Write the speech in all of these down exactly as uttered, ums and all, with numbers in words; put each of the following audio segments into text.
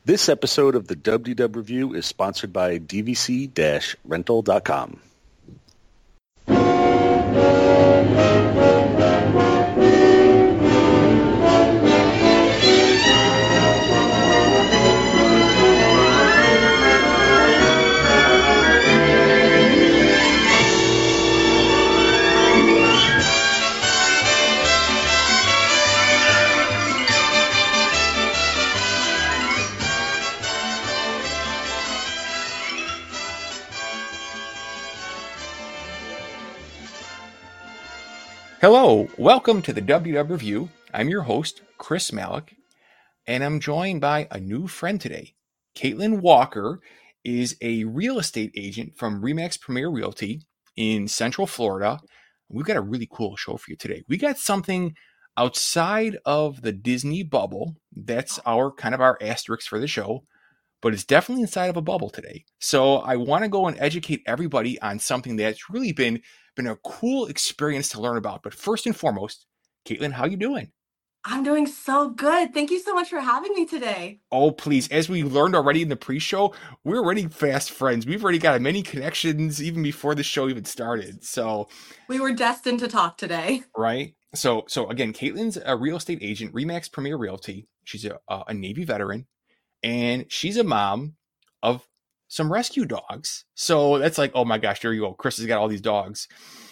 This episode of the W W Review is sponsored by D V C rental dot com. Hello, welcome to the W W Review. I'm your host, Chris Malik, and I'm joined by a new friend today. Caitlin Walker is a real estate agent from Remax Premier Realty in Central Florida. We've got a really cool show for you today. We got something outside of the Disney bubble. That's our kind of our asterisk for the show, but it's definitely inside of a bubble today. So I want to go and educate everybody on something that's really been been a cool experience to learn about. But first and foremost, Caitlin, how you doing? I'm doing so good. Thank you so much for having me today. Oh, please. As we learned already in the pre-show, we're already fast friends. We've already got many connections even before the show even started. So we were destined to talk today. Right. So, so again, Caitlin's a real estate agent, Remax Premier Realty. She's a, a Navy veteran, and she's a mom of some rescue dogs. So that's like, oh my gosh, there you go. Chris has got all these dogs.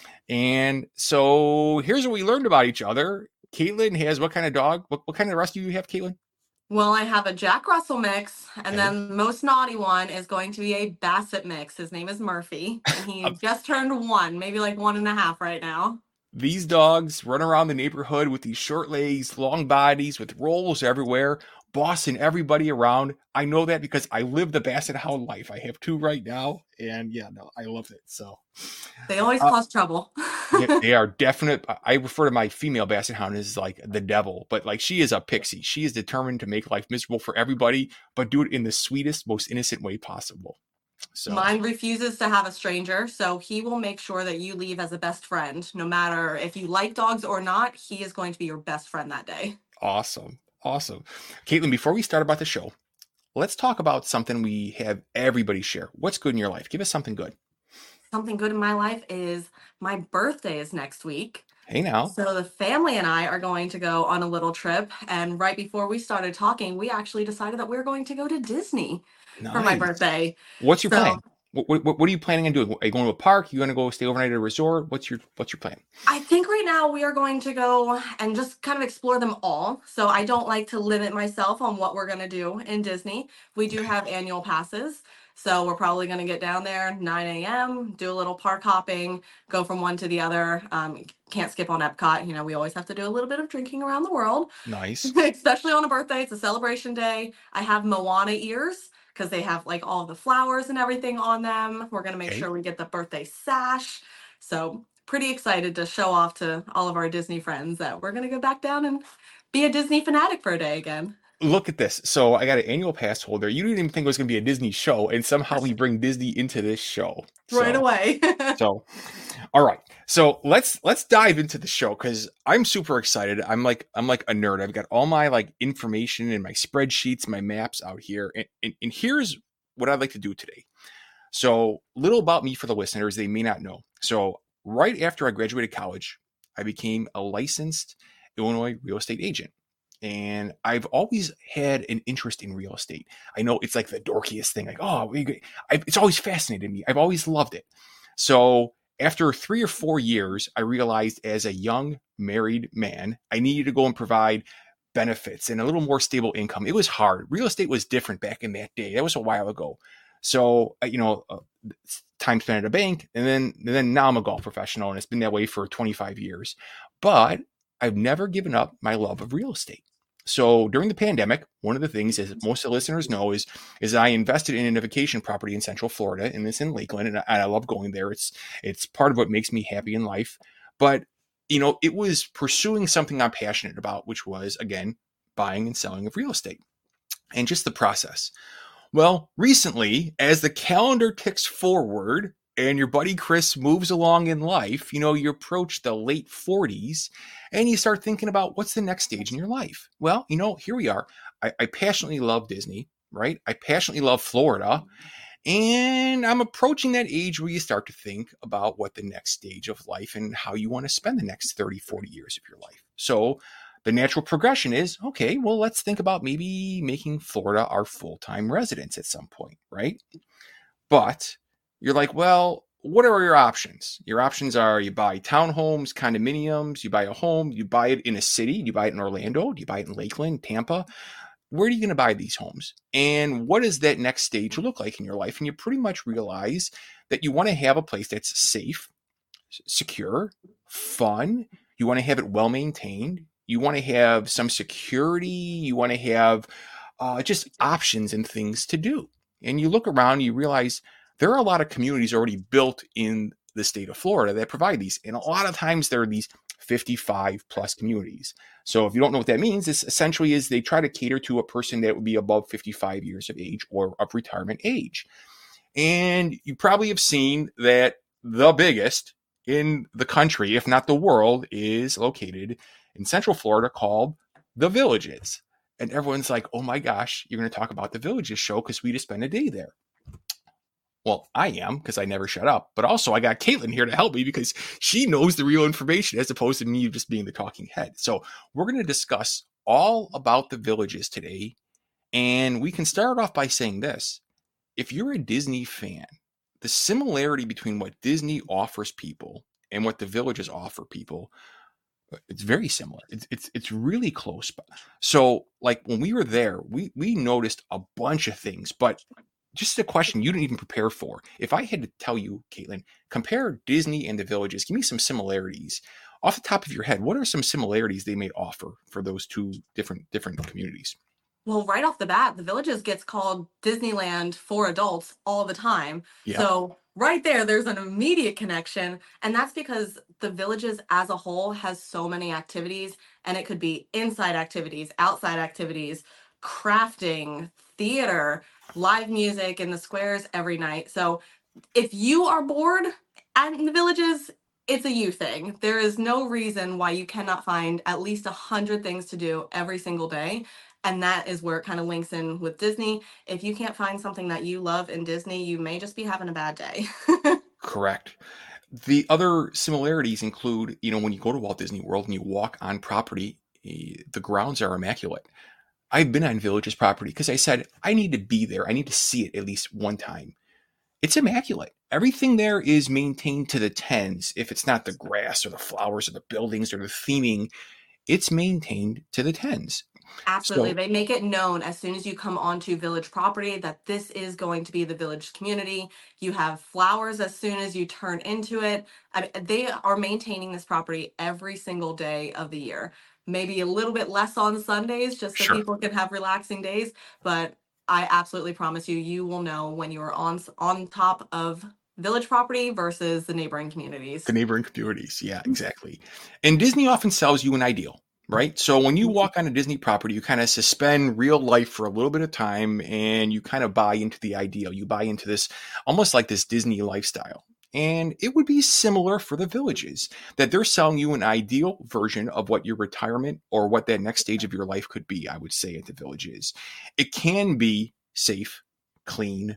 And so here's what we learned about each other. Caitlin has what kind of dog? What, what kind of rescue do you have, Caitlin? Well, I have a Jack Russell mix, and okay. then the most naughty one is going to be a Basset mix. His name is Murphy, and he just turned one, maybe like one and a half right now. These dogs run around the neighborhood with these short legs, long bodies, with rolls everywhere, bossing everybody around. I know that because I live the Basset Hound life. I have two right now, and yeah, no, I love it. So they always uh, cause trouble. yeah, they are definite. I refer to my female Basset Hound as like the devil, but like she is a pixie. She is determined to make life miserable for everybody, but do it in the sweetest, most innocent way possible. So mine refuses to have a stranger, so he will make sure that you leave as a best friend. No matter if you like dogs or not, he is going to be your best friend that day. Awesome. Awesome. Caitlin, before we start about the show, let's talk about something we have everybody share. What's good in your life? Give us something good. Something good in my life is my birthday is next week. Hey now. So the family and I are going to go on a little trip. And right before we started talking, we actually decided that we're going to go to Disney nice. for my birthday. What's your so, plan? What, what, what are you planning on doing? Are you going to a park? Are you going to go stay overnight at a resort? What's your What's your plan? I think right now we are going to go and just kind of explore them all. So I don't like to limit myself on what we're going to do in Disney. We do have annual passes. So we're probably going to get down there nine a.m., do a little park hopping, go from one to the other. Um, can't skip on Epcot. You know, we always have to do a little bit of drinking around the world. Nice. Especially on a birthday. It's a celebration day. I have Moana ears because they have like all the flowers and everything on them. We're going to make okay. sure we get the birthday sash. So pretty excited to show off to all of our Disney friends that we're going to go back down and be a Disney fanatic for a day again. Look at this. So I got an annual pass holder. You didn't even think it was going to be a Disney show, and somehow we bring Disney into this show. Right so, away. so, all right. So let's let's dive into the show because I'm super excited. I'm like I'm like a nerd. I've got all my like information and my spreadsheets, my maps out here, and, and, and here's what I'd like to do today. So, little about me for the listeners they may not know. So, right after I graduated college, I became a licensed Illinois real estate agent. And I've always had an interest in real estate. I know it's like the dorkiest thing. Like, oh, it's always fascinated me. I've always loved it. So after three or four years, I realized as a young married man, I needed to go and provide benefits and a little more stable income. It was hard. Real estate was different back in that day. That was a while ago. So, you know, uh, time spent at a bank, and then, and then now I'm a golf professional, and it's been that way for twenty-five years. But I've never given up my love of real estate. So during the pandemic, one of the things, as most of the listeners know, is, is I invested in a vacation property in Central Florida, and it's in Lakeland, and I, and I love going there. It's it's part of what makes me happy in life. But, you know, it was pursuing something I'm passionate about, which was, again, buying and selling of real estate and just the process. Well, recently, as the calendar ticks forward, and your buddy Chris moves along in life, you know, you approach the late forties and you start thinking about what's the next stage in your life. Well, you know, here we are. I, I passionately love Disney. right? I passionately love Florida. And I'm approaching that age where you start to think about what the next stage of life and how you want to spend the next thirty, forty years of your life. So the natural progression is, okay, well, let's think about maybe making Florida our full-time residence at some point, right? But you're like, well, what are your options? Your options are you buy townhomes, condominiums, you buy a home, you buy it in a city, you buy it in Orlando, do you buy it in Lakeland, Tampa? Where are you going to buy these homes? And what does that next stage look like in your life? And you pretty much realize that you want to have a place that's safe, secure, fun. You want to have it well maintained. You want to have some security. You want to have uh, just options and things to do. And you look around, you realize there are a lot of communities already built in the state of Florida that provide these. And a lot of times there are these fifty-five plus communities. So if you don't know what that means, this essentially is they try to cater to a person that would be above fifty-five years of age or of retirement age. And you probably have seen that the biggest in the country, if not the world, is located in Central Florida called The Villages. And everyone's like, oh my gosh, you're going to talk about The Villages show because we just spent a day there. Well, I am, because I never shut up. But also I got Caitlin here to help me because she knows the real information as opposed to me just being the talking head. So we're going to discuss all about The Villages today. And we can start off by saying this. If you're a Disney fan, the similarity between what Disney offers people and what The Villages offer people, it's very similar. It's it's it's really close. So like when we were there, we we noticed a bunch of things, but just a question you didn't even prepare for. If I had to tell you, Caitlin, compare Disney and The Villages, give me some similarities. Off the top of your head, what are some similarities they may offer for those two different different communities? Well, right off the bat, The Villages gets called Disneyland for adults all the time. Yeah. So right there, there's an immediate connection. And that's because The Villages as a whole has so many activities, and it could be inside activities, outside activities, crafting, theater, live music in the squares every night. So if you are bored at The Villages, it's a you thing. There is no reason why you cannot find at least a hundred things to do every single day. And that is where it kind of links in with Disney. If you can't find something that you love in Disney, you may just be having a bad day. Correct. The other similarities include, you know, when you go to Walt Disney World and you walk on property, the grounds are immaculate. I've been on Villages property because I said, I need to be there. I need to see it at least one time. It's immaculate. Everything there is maintained to the tens. If it's not the grass or the flowers or the buildings or the theming, it's maintained to the tens. Absolutely. So, they make it known as soon as you come onto Village property that this is going to be the Village community. You have flowers as soon as you turn into it. I mean, they are maintaining this property every single day of the year. Maybe a little bit less on Sundays just so Sure. people can have relaxing days. But I absolutely promise you, you will know when you are on on top of Village property versus the neighboring communities. The neighboring communities. Yeah, exactly. And Disney often sells you an ideal. Right. So when you walk on a Disney property, you kind of suspend real life for a little bit of time and you kind of buy into the ideal. You buy into this almost like this Disney lifestyle. And it would be similar for The Villages, that they're selling you an ideal version of what your retirement or what that next stage of your life could be, I would say, at The Villages. It can be safe, clean,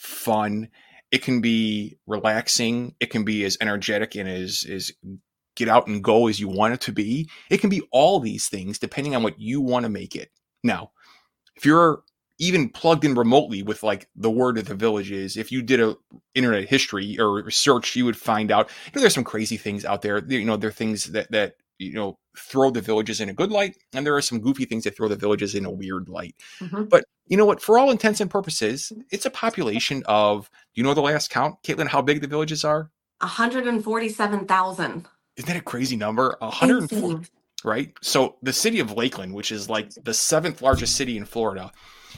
fun. It can be relaxing. It can be as energetic and as, as get out and go as you want it to be. It can be all these things depending on what you want to make it. Now, if you're even plugged in remotely with like the word of The Villages, if you did a internet history or research, you would find out, you know, there's some crazy things out there. You know, there are things that, that, you know, throw The Villages in a good light. And there are some goofy things that throw The Villages in a weird light. Mm-hmm. But you know what, for all intents and purposes, it's a population of, do you know the last count, Caitlin, how big The Villages are? one hundred forty-seven thousand. Isn't that a crazy number? one hundred forty, right? So the city of Lakeland, which is like the seventh largest city in Florida,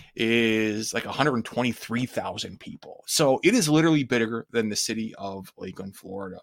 is like one hundred twenty-three thousand people. So it is literally bigger than the city of Lakeland, Florida.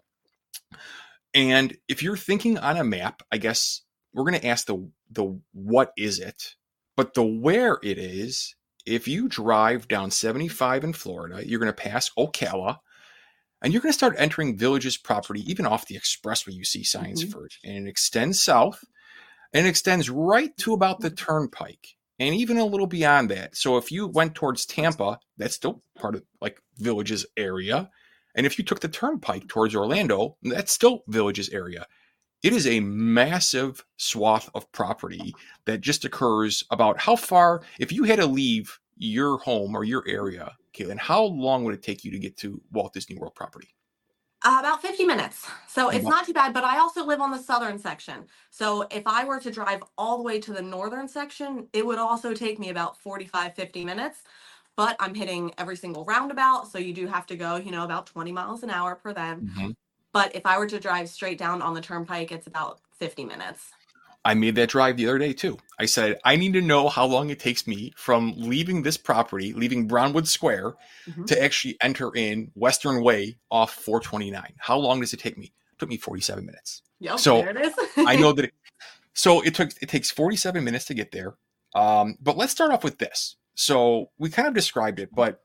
And if you're thinking on a map, I guess we're going to ask the, the what is it? But the where it is, if you drive down seventy-five in Florida, you're going to pass Ocala. And you're going to start entering Villages property, even off the expressway you see signs mm-hmm. for it. And it extends south and it extends right to about the turnpike. and even a little beyond that. So if you went towards Tampa, that's still part of like Villages area. And if you took the turnpike towards Orlando, that's still Villages area. It is a massive swath of property that just occurs about how far, if you had to leave your home or your area, Caitlin, how long would it take you to get to Walt Disney World property? Uh, about fifty minutes. So it's not too bad, but I also live on the southern section. So if I were to drive all the way to the northern section, it would also take me about forty-five, fifty minutes. But I'm hitting every single roundabout. So you do have to go, you know, about twenty miles an hour per then. Mm-hmm. But if I were to drive straight down on the turnpike, it's about fifty minutes. I made that drive the other day too. I said, I need to know how long it takes me from leaving this property, leaving Brownwood Square, mm-hmm. to actually enter in Western Way off four twenty-nine. How long does it take me? It took me forty-seven minutes. Yep, so there it is. I know that. It, so it took, it takes forty-seven minutes to get there. Um, but let's start off with this. So we kind of described it, but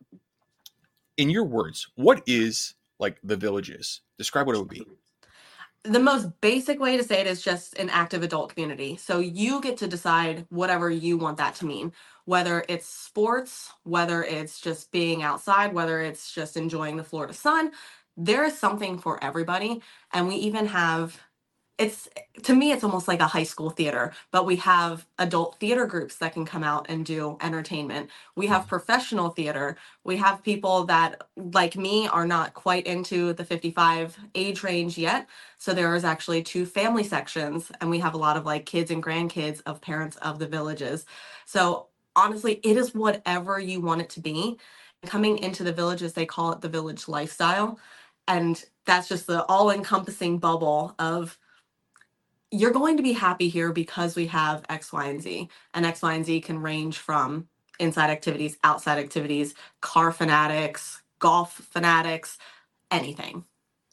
in your words, what is like the Villages? Describe what it would be. The most basic way to say it is just an active adult community. So you get to decide whatever you want that to mean, whether it's sports, whether it's just being outside, whether it's just enjoying the Florida sun. There is something for everybody. And we even have, it's, to me, it's almost like a high school theater, but we have adult theater groups that can come out and do entertainment. We have professional theater. We have people that, like me, are not quite into the fifty-five age range yet. So there is actually two family sections, and we have a lot of like kids and grandkids of parents of the Villages. So honestly, it is whatever you want it to be. Coming into the Villages, they call it the Village lifestyle. And that's just the all-encompassing bubble of, you're going to be happy here because we have X, Y, and Z. And X, Y, and Z can range from inside activities, outside activities, car fanatics, golf fanatics, anything.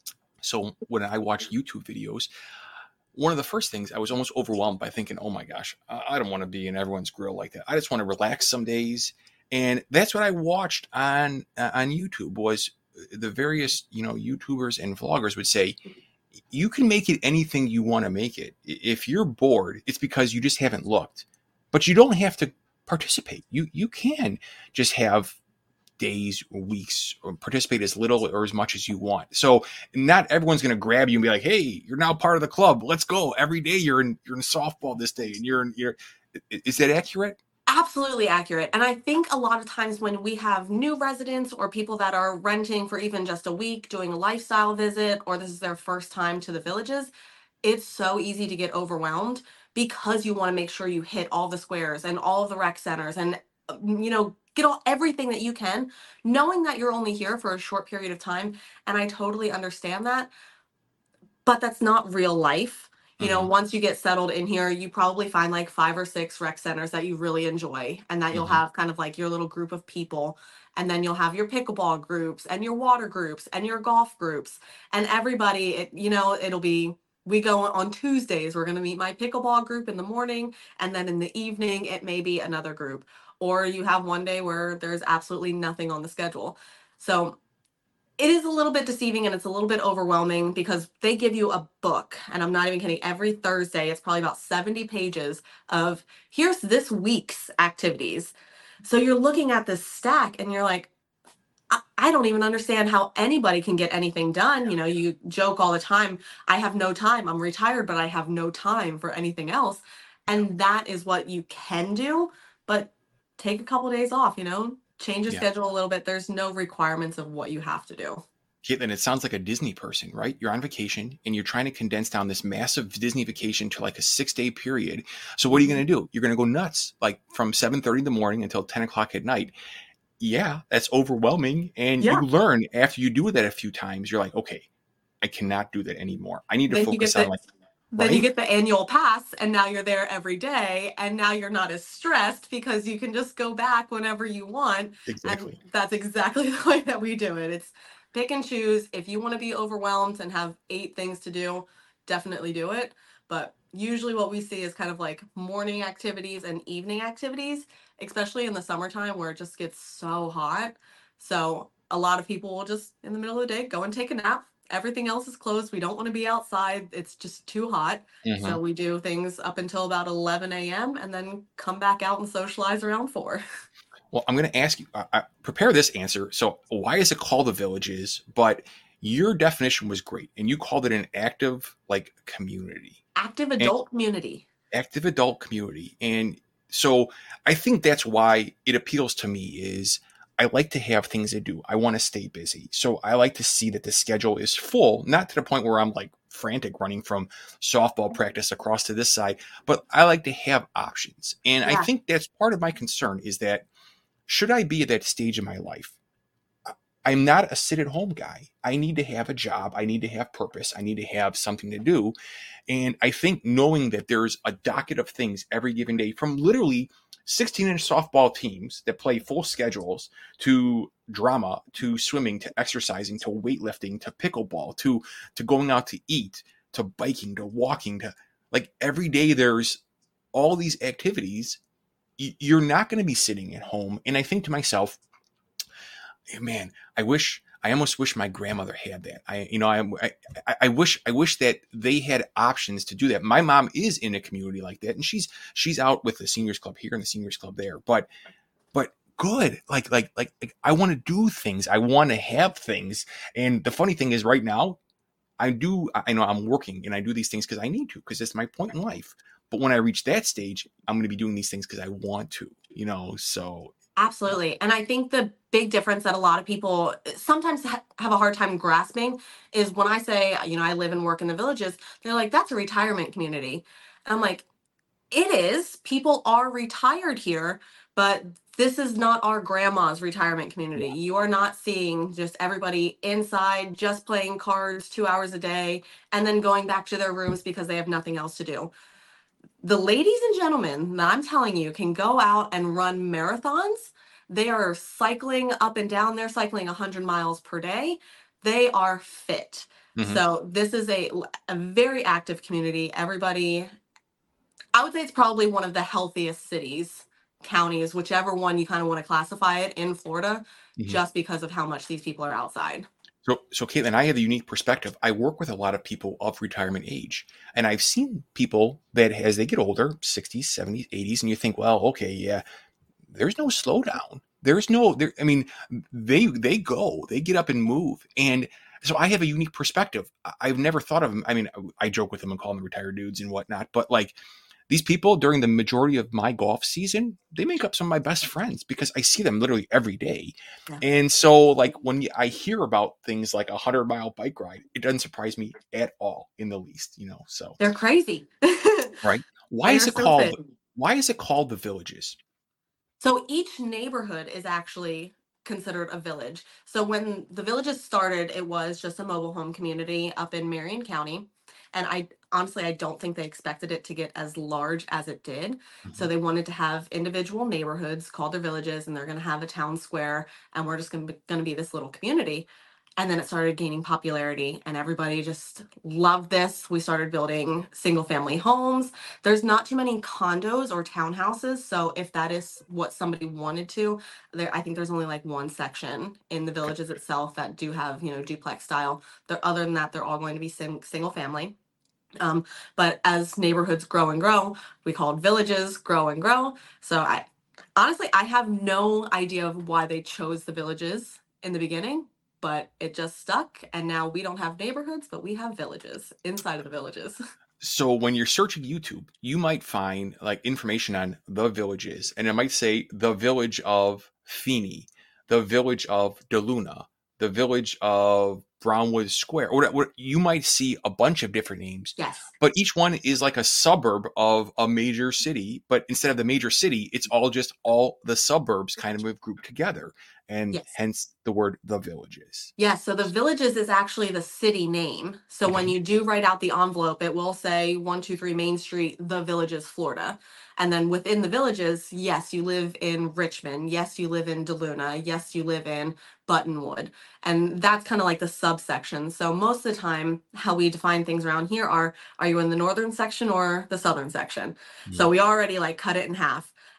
So when I watch YouTube videos, one of the first things, I was almost overwhelmed by thinking, oh my gosh, I don't want to be in everyone's grill like that. I just want to relax some days. And that's what I watched on uh, on YouTube, was the various, you know, YouTubers and vloggers would say, you can make it anything you want to make it. If you're bored, it's because you just haven't looked. But you don't have to participate. You you can just have days or weeks, or participate as little or as much as you want. So not everyone's going to grab you and be like, hey, you're now part of the club. Let's go. Every day you're in you're in softball this day. And you're in you're is that accurate? Absolutely accurate. And I think a lot of times when we have new residents or people that are renting for even just a week, doing a lifestyle visit, or this is their first time to the Villages, it's so easy to get overwhelmed because you want to make sure you hit all the squares and all of the rec centers and, you know, get all everything that you can, knowing that you're only here for a short period of time. And I totally understand that, but that's not real life. You know, mm-hmm. Once you get settled in here, you probably find like five or six rec centers that you really enjoy, and that you'll mm-hmm. have kind of like your little group of people. And then you'll have your pickleball groups and your water groups and your golf groups, and everybody, it, you know, it'll be, we go on Tuesdays, we're going to meet my pickleball group in the morning. And then in the evening, it may be another group, or you have one day where there's absolutely nothing on the schedule. So it is a little bit deceiving and it's a little bit overwhelming because they give you a book, and I'm not even kidding. Every Thursday, it's probably about seventy pages of here's this week's activities. So you're looking at this stack and you're like, I, I don't even understand how anybody can get anything done. You know, you joke all the time, I have no time. I'm retired, but I have no time for anything else. And that is what you can do, but take a couple of days off, you know, change your yeah. schedule a little bit. There's no requirements of what you have to do. Caitlin, it sounds like a Disney person, right? You're on vacation and you're trying to condense down this massive Disney vacation to like a six day period. So what are you going to do? You're going to go nuts, like from seven thirty in the morning until ten o'clock at night. Yeah, that's overwhelming. And yeah. you learn after you do that a few times, you're like, okay, I cannot do that anymore. I need to then focus on like, Then right? you get the annual pass, and now you're there every day, and now you're not as stressed because you can just go back whenever you want. Exactly. And that's exactly the way that we do it. It's pick and choose. If you want to be overwhelmed and have eight things to do, definitely do it. But usually what we see is kind of like morning activities and evening activities, especially in the summertime where it just gets so hot. So a lot of people will just, in the middle of the day, go and take a nap. everything else is closed. We don't want to be outside. It's just too hot. Hmm. So we do things up until about eleven a m and then come back out and socialize around four. Well, I'm going to ask you, uh, uh, prepare this answer. So, why is it called the Villages? But your definition was great, and you called it an active, like, community, Active and adult community. active adult community. And so, I think that's why it appeals to me. Is I like to have things to do. I want to stay busy, so I like to see that the schedule is full, not to the point where I'm like frantic running from softball practice across to this side, but I like to have options. And I Yeah, think that's part of my concern is that should I be at that stage in my life, I'm not a sit at home guy. I need to have a job. I need to have purpose. I need to have something to do. And I think knowing that there's a docket of things every given day from literally sixteen inch softball teams that play full schedules to drama, to swimming, to exercising, to weightlifting, to pickleball, to, to going out to eat, to biking, to walking, to like every day there's all these activities. You're not going to be sitting at home. And I think to myself, man, I wish, I almost wish my grandmother had that. I, you know, I, I, I wish, I wish that they had options to do that. My mom is in a community like that, and she's, she's out with the seniors club here and the seniors club there, but, but good. Like, like, like, like I want to do things. I want to have things. And the funny thing is right now, I do, I know I'm working and I do these things because I need to, because it's my point in life. But when I reach that stage, I'm going to be doing these things because I want to, you know, so. absolutely. And I think the big difference that a lot of people sometimes ha- have a hard time grasping is when I say, you know, I live and work in the Villages, they're like, that's a retirement community. And I'm like, it is. People are retired here, but this is not our grandma's retirement community. You are not seeing just everybody inside just playing cards two hours a day and then going back to their rooms because they have nothing else to do. The ladies and gentlemen that I'm telling you can go out and run marathons. They are cycling up and down. They're cycling one hundred miles per day. They are fit. Mhm. So this is a, a very active community. Everybody, I would say it's probably one of the healthiest cities, counties, whichever one you kind of want to classify it in Florida, Mhm. just because of how much these people are outside. So, so Caitlin, I have a unique perspective. I work with a lot of people of retirement age, and I've seen people that as they get older, sixties, seventies, eighties, and you think, well, okay, yeah, there's no slowdown. There's no, there, I mean, they, they go, they get up and move. And so I have a unique perspective. I- I've never thought of them. I mean, I joke with them and call them retired dudes and whatnot, but like these people during the majority of my golf season, they make up some of my best friends because I see them literally every day. Yeah. And so like when I hear about things like a hundred mile bike ride, it doesn't surprise me at all in the least, you know, so. They're crazy. Right. Why They is are it so called, fit. why is it called the Villages? So each neighborhood is actually considered a village. So when the Villages started, it was just a mobile home community up in Marion County. And I honestly, I don't think they expected it to get as large as it did. So Mhm. they wanted to have individual neighborhoods called their villages, and they're going to have a town square, and we're just going to be, going to be this little community. And then it started gaining popularity, and everybody just loved this. We started building single family homes. There's not too many condos or townhouses, so if that is what somebody wanted to, there I think there's only like one section in the Okay. villages itself that do have, you know, duplex style. They're, other than that, they're all going to be sing, single family. Um, but as neighborhoods grow and grow, we called villages grow and grow. So I honestly I have no idea of why they chose the villages in the beginning, but it just stuck, and now we don't have neighborhoods, but we have villages inside of the villages. So when you're searching YouTube, you might find like information on the villages, and it might say the village of Feeney, the village of DeLuna, the village of Brownwood Square, or what you might see a bunch of different names, Yes. but each one is like a suburb of a major city. But instead of the major city, it's all just all the suburbs kind of grouped together, and Yes. hence the word the villages. Yeah, so the villages is actually the city name. So when Okay. you do write out the envelope, it will say one two three Main Street, the Villages, Florida. And then within the villages, yes, you live in Richmond. Yes, you live in DeLuna. Yes, you live in Buttonwood. And that's kind of like the subsection. So most of the time, how we define things around here are, are you in the northern section or the southern section? So Mhm. we already like cut it in half.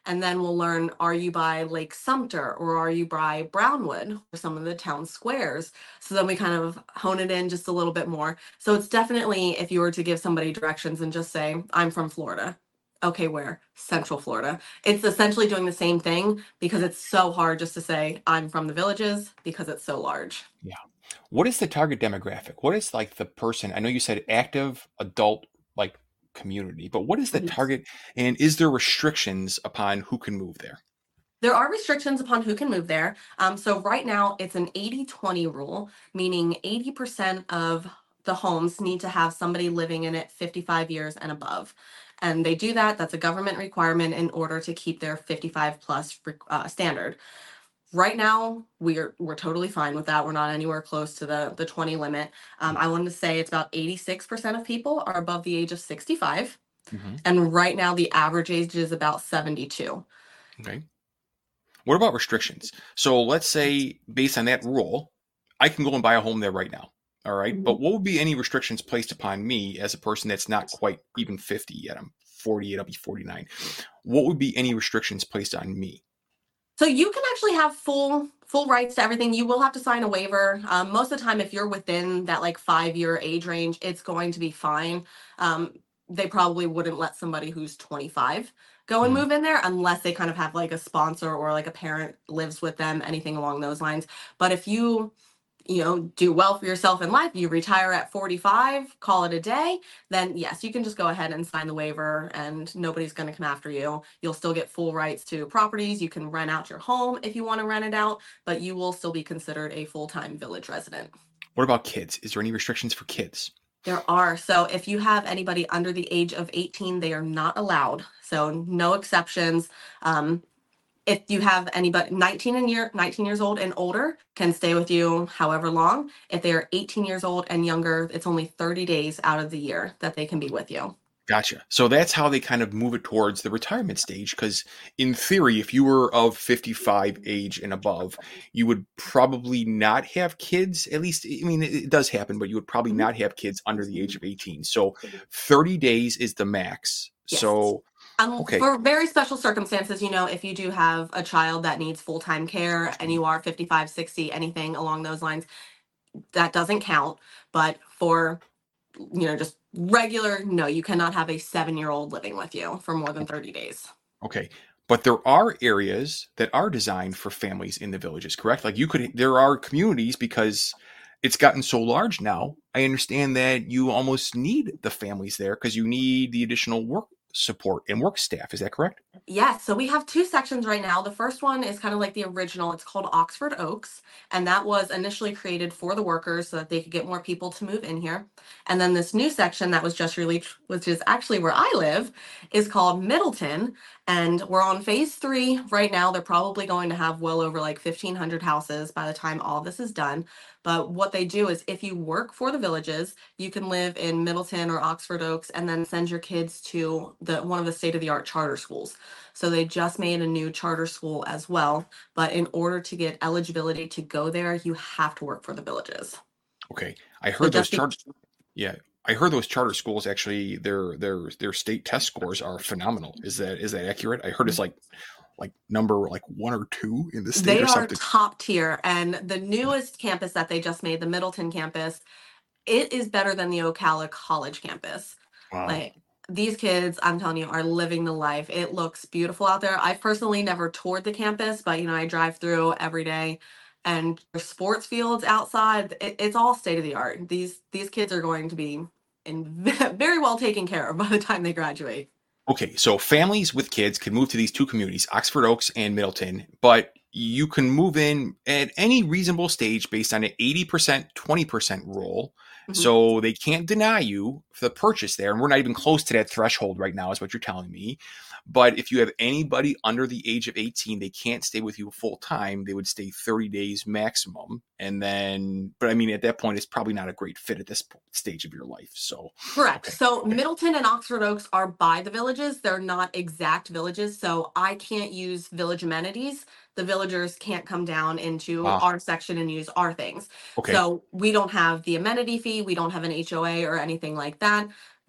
And then we'll learn, are you by Lake Sumter or are you by Brownwood or some of the town squares? So then we kind of hone it in just a little bit more. So it's definitely, if you were to give somebody directions and just say, I'm from Florida. Okay, where? Central Florida. It's essentially doing the same thing because it's so hard just to say, I'm from the Villages because it's so large. Yeah. What is the target demographic? What is like the person? I know you said active adult like community, but what is the Yes. target, and is there restrictions upon who can move there? There are restrictions upon who can move there. Um, so right now it's an eighty twenty rule, meaning eighty percent of the homes need to have somebody living in it fifty-five years and above. And they do that, that's a government requirement in order to keep their fifty-five plus re- uh, standard. Right now, we're we're totally fine with that. We're not anywhere close to the the twenty limit. Um, I wanted to say it's about eighty-six percent of people are above the age of sixty-five. Mm-hmm. And right now the average age is about seventy-two. Okay. What about restrictions? So let's say based on that rule, I can go and buy a home there right now. All right. Mhm. But what would be any restrictions placed upon me as a person that's not quite even fifty yet? I'm forty-eight, I'll be forty-nine. What would be any restrictions placed on me? So you can actually have full full rights to everything. You will have to sign a waiver. Um, most of the time, if you're within that like five year age range, it's going to be fine. Um, they probably wouldn't let somebody who's twenty-five go and Mhm. move in there unless they kind of have like a sponsor or like a parent lives with them, anything along those lines. But if you you know, do well for yourself in life, you retire at forty-five, call it a day, then yes, you can just go ahead and sign the waiver and nobody's going to come after you. You'll still get full rights to properties. You can rent out your home if you want to rent it out, but you will still be considered a full-time village resident. What about kids? Is there any restrictions for kids? There are. So if you have anybody under the age of eighteen, they are not allowed. So no exceptions. Um, if you have anybody nineteen and year nineteen years old and older can stay with you however long. If they are eighteen years old and younger, it's only thirty days out of the year that they can be with you. Gotcha. So that's how they kind of move it towards the retirement stage. Because in theory, if you were of fifty-five age and above, you would probably not have kids. At least, I mean, it does happen, but you would probably Mhm. not have kids under the age of eighteen. So thirty days is the max. Yes. So, Um, okay. For very special circumstances, you know, if you do have a child that needs full-time care and you are fifty-five, sixty, anything along those lines, that doesn't count. But for, you know, just regular, no, you cannot have a seven-year-old living with you for more than thirty days. Okay. But there are areas that are designed for families in the villages, correct? Like you could, there are communities because it's gotten so large now. I understand that you almost need the families there because you need the additional work support and work staff. Is that correct? Yes, so we have two sections right now. The first one is kind of like the original. It's called Oxford Oaks, and that was initially created for the workers so that they could get more people to move in here. And then this new section that was just released, which is actually where I live, is called Middleton, and we're on phase three right now. They're probably going to have well over like fifteen hundred houses by the time all this is done. But what they do is if you work for the villages, you can live in Middleton or Oxford Oaks and then send your kids to the one of the state-of-the-art charter schools. So they just made a new charter school as well. But in order to get eligibility to go there, you have to work for the villages. Okay. I So heard those just be- charter, yeah, I heard those charter schools actually their their their state test scores are phenomenal. Is that is that accurate? I heard it's like like number like one or two in the state they or are something. top tier. And the newest campus that they just made, the Middleton campus, it is better than the Ocala College campus. Wow. Like these kids, I'm telling you, are living the life. It looks beautiful out there. I've personally never toured the campus, but you know, I drive through every day, and there's sports fields outside. It, it's all state of the art. These these kids are going to be in very well taken care of by the time they graduate. Okay, so families with kids can move to these two communities, Oxford Oaks and Middleton, but you can move in at any reasonable stage based on an eighty percent, twenty percent rule. Mhm. So they can't deny you the purchase there. And we're not even close to that threshold right now, is what you're telling me. But if you have anybody under the age of eighteen, they can't stay with you full time. They would stay thirty days maximum. And then, but I mean, at that point, it's probably not a great fit at this stage of your life. So, Correct. okay. So Okay. Middleton and Oxford Oaks are by the villages. They're not exact villages. So I can't use village amenities. The villagers can't come down into Ah. our section and use our things. Okay. So we don't have the amenity fee. We don't have an H O A or anything like that.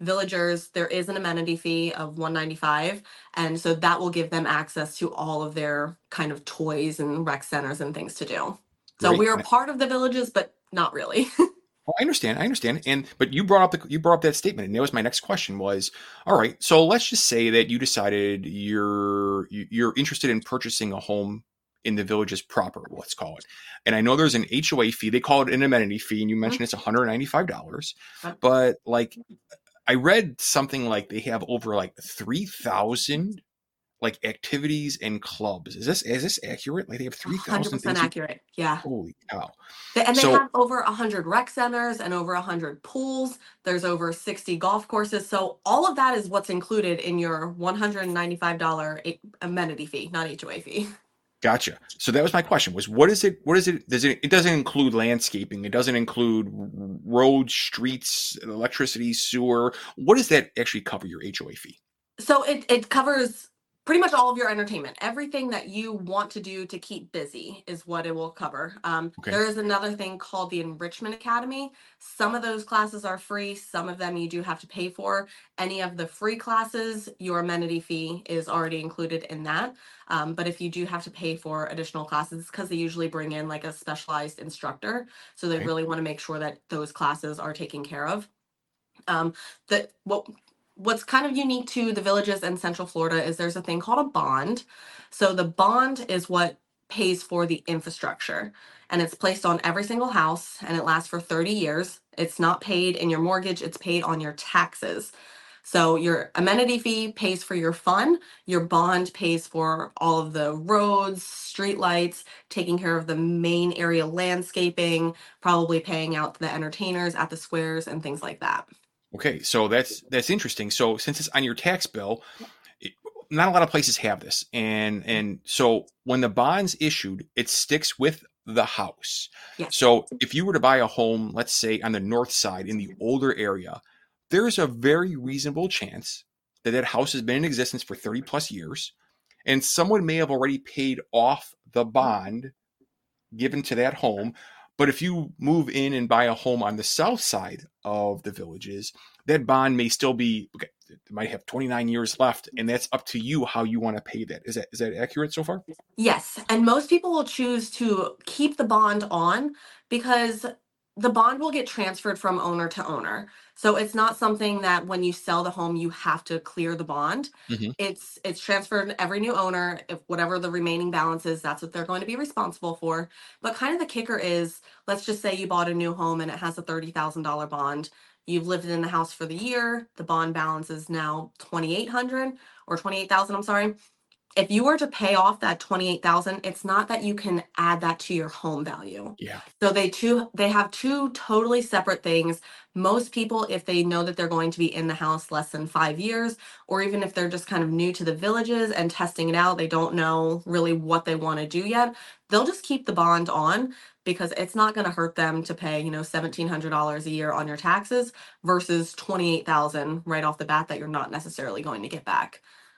Villagers, there is an amenity fee of one ninety-five, and so that will give them access to all of their kind of toys and rec centers and things to do. So Great. we are I, part of the Villages, but not really. oh, I understand. I understand. And but you brought up the you brought up that statement, and that was my next question. Was all right. So let's just say that you decided you're you- you're interested in purchasing a home in the Villages proper, let's call it. And I know there's an H O A fee. They call it an amenity fee, and you mentioned it's one hundred ninety-five dollars. But like, I read something like they have over like three thousand like activities and clubs. Is this is this accurate? Like they have three thousand one hundred percent things. You, accurate. Yeah. holy cow! They- And they So have over one hundred rec centers and over one hundred pools. There's over sixty golf courses. So all of that is what's included in your one hundred ninety-five dollars a- amenity fee, not H O A fee. gotcha. So that was my question: was what is it? What is it? Does it? It doesn't include landscaping. It doesn't include roads, streets, electricity, sewer. What does that actually cover? Your H O A fee? So it, it covers pretty much all of your entertainment. Everything that you want to do to keep busy is what it will cover. Um, Okay. there is another thing called the Enrichment Academy. Some of those classes are free. Some of them you do have to pay for. Any of the free classes, your amenity fee is already included in that. Um, but if you do have to pay for additional classes, because they usually bring in like a specialized instructor, so they Okay. really want to make sure that those classes are taken care of. Um, that what what's kind of unique to the Villages in Central Florida is there's a thing called a bond. So the bond is what pays for the infrastructure, and it's placed on every single house, and it lasts for thirty years. It's not paid in your mortgage, it's paid on your taxes. So your amenity fee pays for your fun, your bond pays for all of the roads, street lights, taking care of the main area landscaping, probably paying out the entertainers at the squares and things like that. Okay, so that's that's interesting. So since it's on your tax bill, it, not a lot of places have this, and and so when the bond's issued, it sticks with the house. Yes. So if you were to buy a home, let's say on the north side in the older area, there's a very reasonable chance that that house has been in existence for thirty plus years, and someone may have already paid off the bond given to that home. But if you move in and buy a home on the south side of the Villages, that bond may still be, okay, it might have twenty-nine years left, and that's up to you how you want to pay that. Is that is that accurate so far? Yes, and most people will choose to keep the bond on because the bond will get transferred from owner to owner. So it's not something that when you sell the home you have to clear the bond. Mm-hmm. It's it's transferred to every new owner. If whatever the remaining balance is, that's what they're going to be responsible for. But kind of the kicker is, let's just say you bought a new home and it has a thirty thousand dollars bond. You've lived in the house for the year. The bond balance is now twenty-eight hundred dollars or twenty-eight thousand dollars, I'm sorry. If you were to pay off that twenty-eight thousand, it's not that you can add that to your home value. Yeah. So they two they have two totally separate things. Most people, if they know that they're going to be in the house less than five years, or even if they're just kind of new to the Villages and testing it out, they don't know really what they want to do yet, they'll just keep the bond on because it's not going to hurt them to pay, you know, seventeen hundred dollars a year on your taxes versus twenty-eight thousand dollars right off the bat that you're not necessarily going to get back.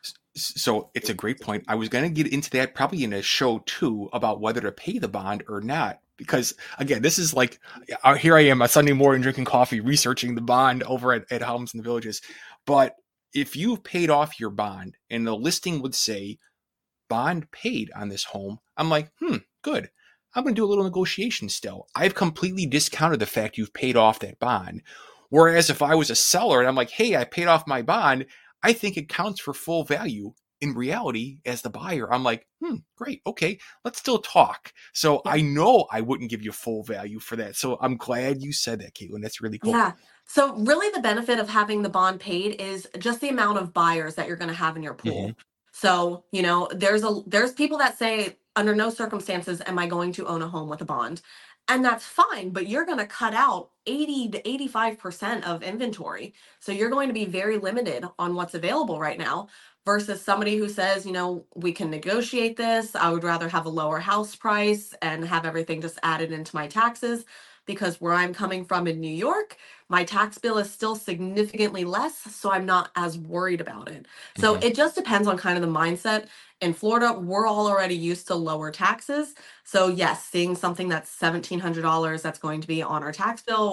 So it's a great point. I was going to get into that probably in a show too about whether to pay the bond or not. Because again, this is like, here I am a Sunday morning drinking coffee, researching the bond over at, at Homes in the Villages. But if you've paid off your bond and the listing would say bond paid on this home, I'm like, hmm, good. I'm going to do a little negotiation still. I've completely discounted the fact you've paid off that bond. Whereas if I was a seller and I'm like, hey, I paid off my bond, I think it counts for full value. In reality, as the buyer, I'm like, hmm, great. Okay, let's still talk. So Yeah. I know I wouldn't give you full value for that. So I'm glad you said that, Caitlin. That's really cool. Yeah. So really the benefit of having the bond paid is just the amount of buyers that you're going to have in your pool. Mhm. So, you know, there's a there's people that say under no circumstances am I going to own a home with a bond. And that's fine, but you're going to cut out eighty to eighty-five percent of inventory. So you're going to be very limited on what's available right now versus somebody who says, you know, we can negotiate this. I would rather have a lower house price and have everything just added into my taxes because where I'm coming from in New York, my tax bill is still significantly less, so I'm not as worried about it. So Mhm. it just depends on kind of the mindset. In Florida, we're all already used to lower taxes. So yes, seeing something that's seventeen hundred dollars that's going to be on our tax bill,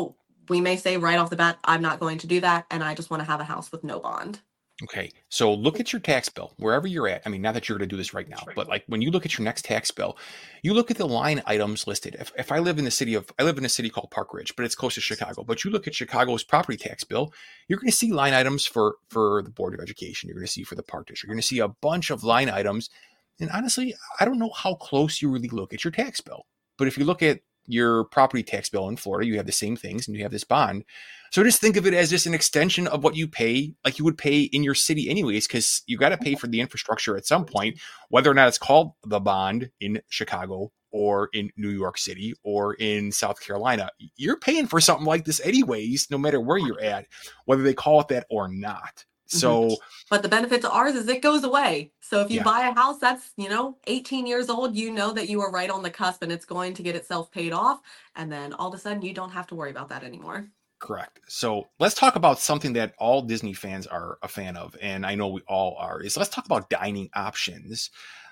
we may say right off the bat, I'm not going to do that, and I just want to have a house with no bond. Okay, so look at your tax bill, wherever you're at. I mean, not that you're going to do this right now, but like when you look at your next tax bill, you look at the line items listed. If, if I live in the city of, I live in a city called Park Ridge, but it's close to Chicago. But you look at Chicago's property tax bill, you're going to see line items for, for the Board of Education. You're going to see for the Park District. You're going to see a bunch of line items. And honestly, I don't know how close you really look at your tax bill. But if you look at your property tax bill in Florida, you have the same things and you have this bond. So just think of it as just an extension of what you pay, like you would pay in your city anyways, because you got to pay for the infrastructure at some point, whether or not it's called the bond in Chicago or in New York City or in South Carolina. You're paying for something like this anyways, no matter where you're at, whether they call it that or not. So, mm-hmm. But the benefit to ours is it goes away. So if you yeah. buy a house that's, you know, eighteen years old, you know that you are right on the cusp and it's going to get itself paid off. And then all of a sudden you don't have to worry about that anymore. Correct. So let's talk about something that all Disney fans are a fan of. And I know we all are, is let's talk about dining options.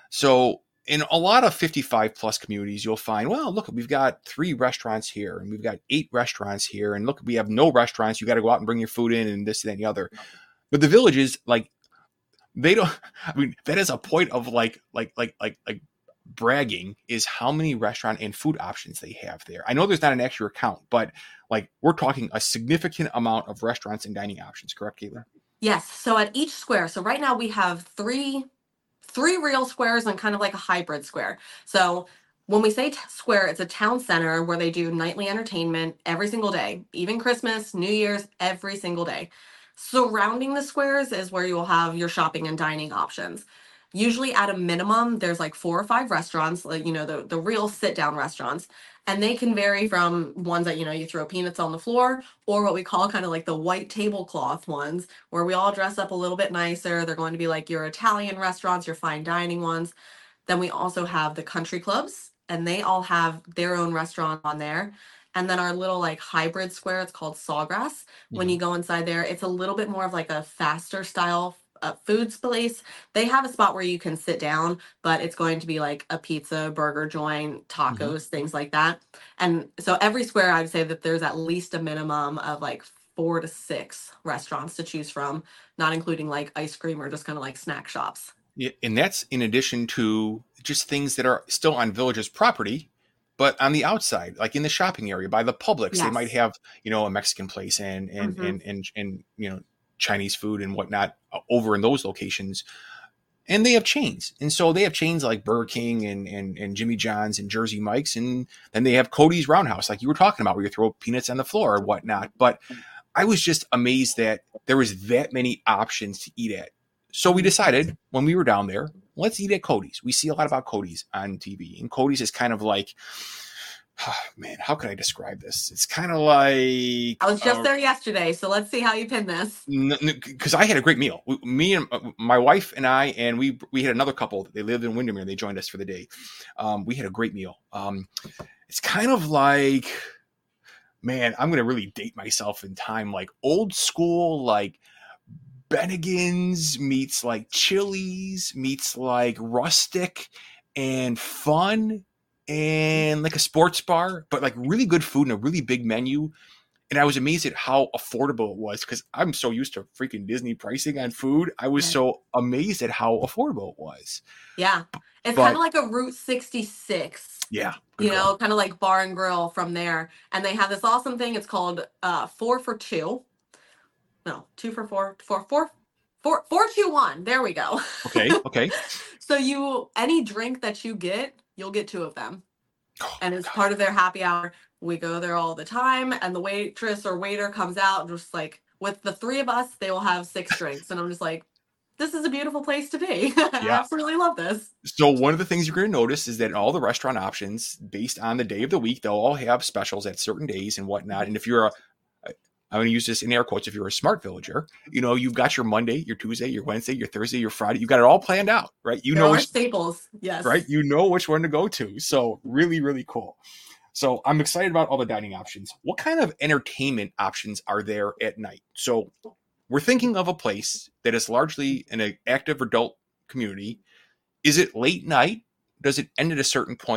So in a lot of fifty-five plus communities, you'll find, well, look, we've got three restaurants here and we've got eight restaurants here. And look, we have no restaurants. You got to go out and bring your food in and this, that, and the other. But the Villages, like, they don't, I mean, that is a point of like, like, like, like, like bragging is how many restaurant and food options they have there. I know there's not an accurate count, but like we're talking a significant amount of restaurants and dining options, correct, Caitlin? Yes. So at each square, so right now we have three, three real squares and kind of like a hybrid square. So when we say t- square, it's a town center where they do nightly entertainment every single day, even Christmas, New Year's, every single day. Surrounding the squares is where you will have your shopping and dining options. Usually at a minimum, there's like four or five restaurants, like, you know, the, the real sit down restaurants. And they can vary from ones that, you know, you throw peanuts on the floor or what we call kind of like the white tablecloth ones where we all dress up a little bit nicer. They're going to be like your Italian restaurants, your fine dining ones. Then we also have the country clubs and they all have their own restaurant on there. And then our little like hybrid square, it's called Sawgrass. When you go inside there, it's a little bit more of like a faster style uh, food place. They have a spot where you can sit down, but it's going to be like a pizza, burger joint, tacos, mm-hmm. things like that. And so every square, I'd say that there's at least a minimum of like four to six restaurants to choose from, not including like ice cream or just kind of like snack shops. Yeah, and that's in addition to just things that are still on Villages property. But on the outside, like in the shopping area by the Publix, yes. they might have, you know, a Mexican place and and, mm-hmm. and and and you know, Chinese food and whatnot over in those locations. And they have chains. And so they have chains like Burger King and and, and Jimmy John's and Jersey Mike's. And then they have Cody's Roundhouse, like you were talking about, where you throw peanuts on the floor or whatnot. But I was just amazed that there was that many options to eat at. So we decided when we were down there, let's eat at Cody's. We see a lot about Cody's on T V. And Cody's is kind of like, oh, man, how can I describe this? It's kind of like... I was just uh, there yesterday, so let's see how you pin this. Because I had a great meal. Me and uh, my wife and I, and we we had another couple. They lived in Windermere. They joined us for the day. Um, we had a great meal. Um, it's kind of like, man, I'm going to really date myself in time. Like old school, like... Bennigan's meets like Chili's meets like rustic and fun and like a sports bar, but like really good food and a really big menu. And I was amazed at how affordable it was because I'm so used to freaking Disney pricing on food. I was yeah. so amazed at how affordable it was. Yeah. It's kind of like a Route sixty-six. Yeah. You know, kind of like bar and grill from there. And they have this awesome thing. It's called uh, four for two. No, two for four, four, four, four, four, two, one. There we go. Okay. Okay. So you, any drink that you get, you'll get two of them. Oh, and it's God. part of their happy hour. We go there all the time. And the waitress or waiter comes out just like, with the three of us, they will have six drinks. And I'm just like, this is a beautiful place to be. I yeah. absolutely love this. So one of the things you're going to notice is that all the restaurant options, based on the day of the week, they'll all have specials at certain days and whatnot. And if you're a I'm going to use this in air quotes. If you're a smart villager, you know, you've got your Monday, your Tuesday, your Wednesday, your Thursday, your Friday. You've got it all planned out, right? You there know, are which, staples. Yes. Right. You know which one to go to. So really, really cool. So I'm excited about all the dining options. What kind of entertainment options are there at night? So we're thinking of a place that is largely an active adult community. Is it late night? Does it end at a certain point?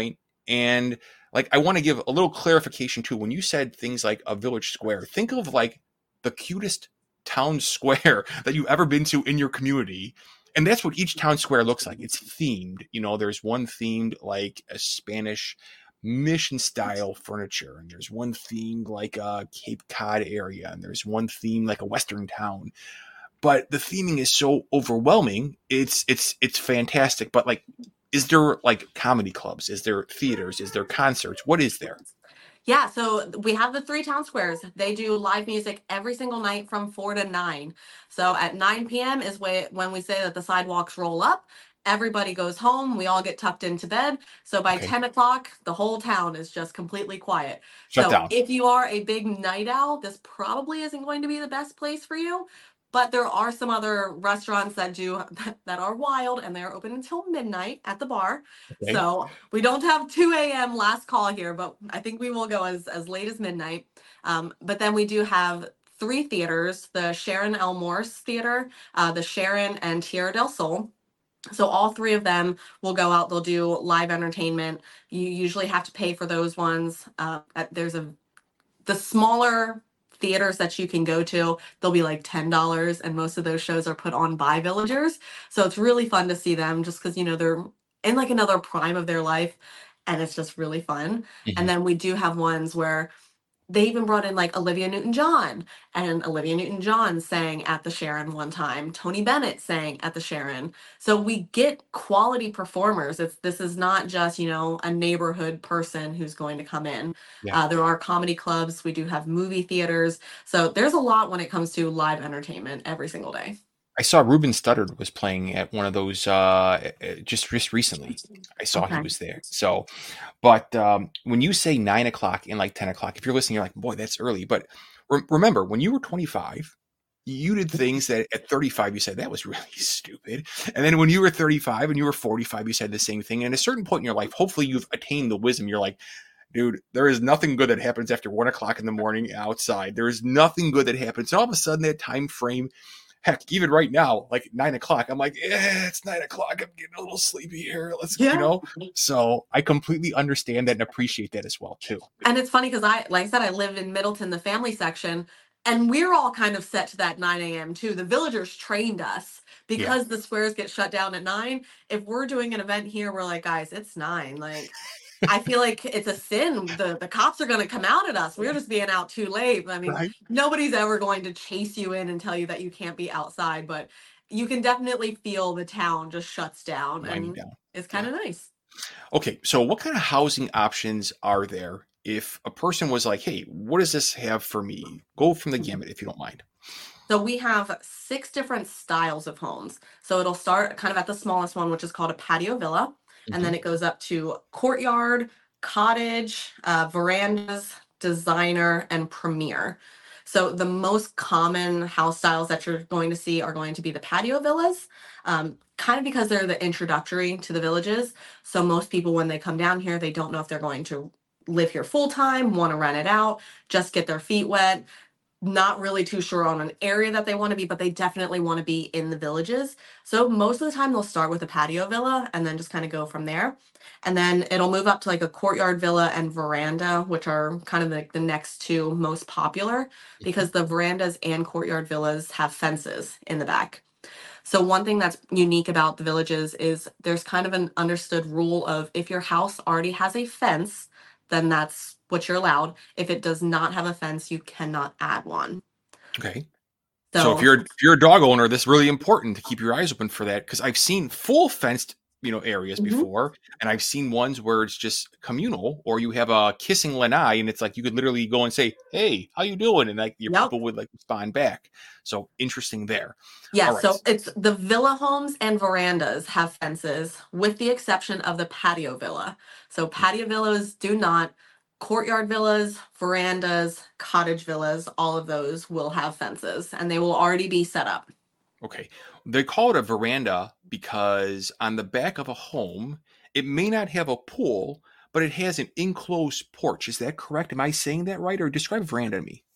And like, I want to give a little clarification too. When you said things like a village square, think of like the cutest town square that you've ever been to in your community. And that's what each town square looks like. It's themed. You know, there's one themed like a Spanish mission style furniture, and there's one themed like a Cape Cod area, and there's one themed like a Western town. But the theming is so overwhelming. It's it's it's fantastic. But like, is there like comedy clubs? Is there theaters? Is there concerts? What is there? Yeah, so we have the three town squares. They do live music every single night from four to nine. So at nine p.m. is when we say that the sidewalks roll up. Everybody goes home. We all get tucked into bed. So by Okay. ten o'clock, the whole town is just completely quiet. Shut so down. if you are a big night owl, this probably isn't going to be the best place for you. But there are some other restaurants that do that are wild, and they're open until midnight at the bar. Okay. So we don't have two a.m. last call here, but I think we will go as, as late as midnight. Um, but then we do have three theaters, the Sharon L. Morse Theater, uh, the Sharon, and Tierra del Sol. So all three of them will go out. They'll do live entertainment. You usually have to pay for those ones. Uh, there's a the smaller theaters that you can go to, they'll be like ten dollars, and most of those shows are put on by villagers. So it's really fun to see them just because, you know, they're in like another prime of their life, and it's just really fun. Mhm. And then we do have ones where they even brought in like Olivia Newton-John, and Olivia Newton-John sang at the Sharon one time. Tony Bennett sang at the Sharon. So we get quality performers. It's this is not just, you know, a neighborhood person who's going to come in. Yeah. Uh, there are comedy clubs. We do have movie theaters. So there's a lot when it comes to live entertainment every single day. I saw Ruben Studdard was playing at one of those uh, just just recently. I saw Okay. he was there. So, but um, when you say nine o'clock and like ten o'clock, if you're listening, you're like, boy, that's early. But re- remember, when you were twenty-five, you did things that at thirty-five you said that was really stupid. And then when you were thirty-five and you were forty-five, you said the same thing. And at a certain point in your life, hopefully you've attained the wisdom. You're like, dude, there is nothing good that happens after one o'clock in the morning outside. There is nothing good that happens. And all of a sudden, that time frame. Heck, even right now, like nine o'clock, I'm like, yeah, it's nine o'clock. I'm getting a little sleepy here. Let's, Yeah. you know. So I completely understand that and appreciate that as well too. And it's funny because I, like I said, I live in Middleton, the family section, and we're all kind of set to that nine a.m. too. The villagers trained us because the squares get shut down at nine. If we're doing an event here, we're like, guys, it's nine. Like, I feel like it's a sin. The the cops are going to come out at us. We're just being out too late. I mean, Right. nobody's ever going to chase you in and tell you that you can't be outside, but you can definitely feel the town just shuts down, Winding and down. it's kind of nice. Okay, so what kind of housing options are there if a person was like, hey, what does this have for me? Go from the gamut if you don't mind. So we have six different styles of homes. So it'll start kind of at the smallest one, which is called a patio villa. And then it goes up to courtyard, cottage, uh, verandas, designer, and premier. So the most common house styles that you're going to see are going to be the patio villas, um, kind of because they're the introductory to the villages. So most people, when they come down here, they don't know if they're going to live here full time, want to rent it out, just get their feet wet. Not really too sure on an area that they want to be, but they definitely want to be in the villages. So most of the time they'll start with a patio villa and then just kind of go from there. And then it'll move up to like a courtyard villa and veranda, which are kind of like the next two most popular because the verandas and courtyard villas have fences in the back. So one thing that's unique about the villages is there's kind of an understood rule of if your house already has a fence, then that's what you're allowed. If it does not have a fence, you cannot add one. Okay. So, so if you're if you're a dog owner, this is really important to keep your eyes open for that because I've seen full fenced, you know, areas mm-hmm. before, and I've seen ones where it's just communal, or you have a kissing lanai, and it's like you could literally go and say, "Hey, how you doing?" and like your yep. people would like respond back. So interesting there. Yeah. Right. So it's the villa homes and verandas have fences, with the exception of the patio villa. So patio villas do not. Courtyard villas, verandas, cottage villas, all of those will have fences and they will already be set up. Okay. They call it a veranda because on the back of a home, it may not have a pool, but it has an enclosed porch. Is that correct? Am I saying that right? Or describe veranda to me.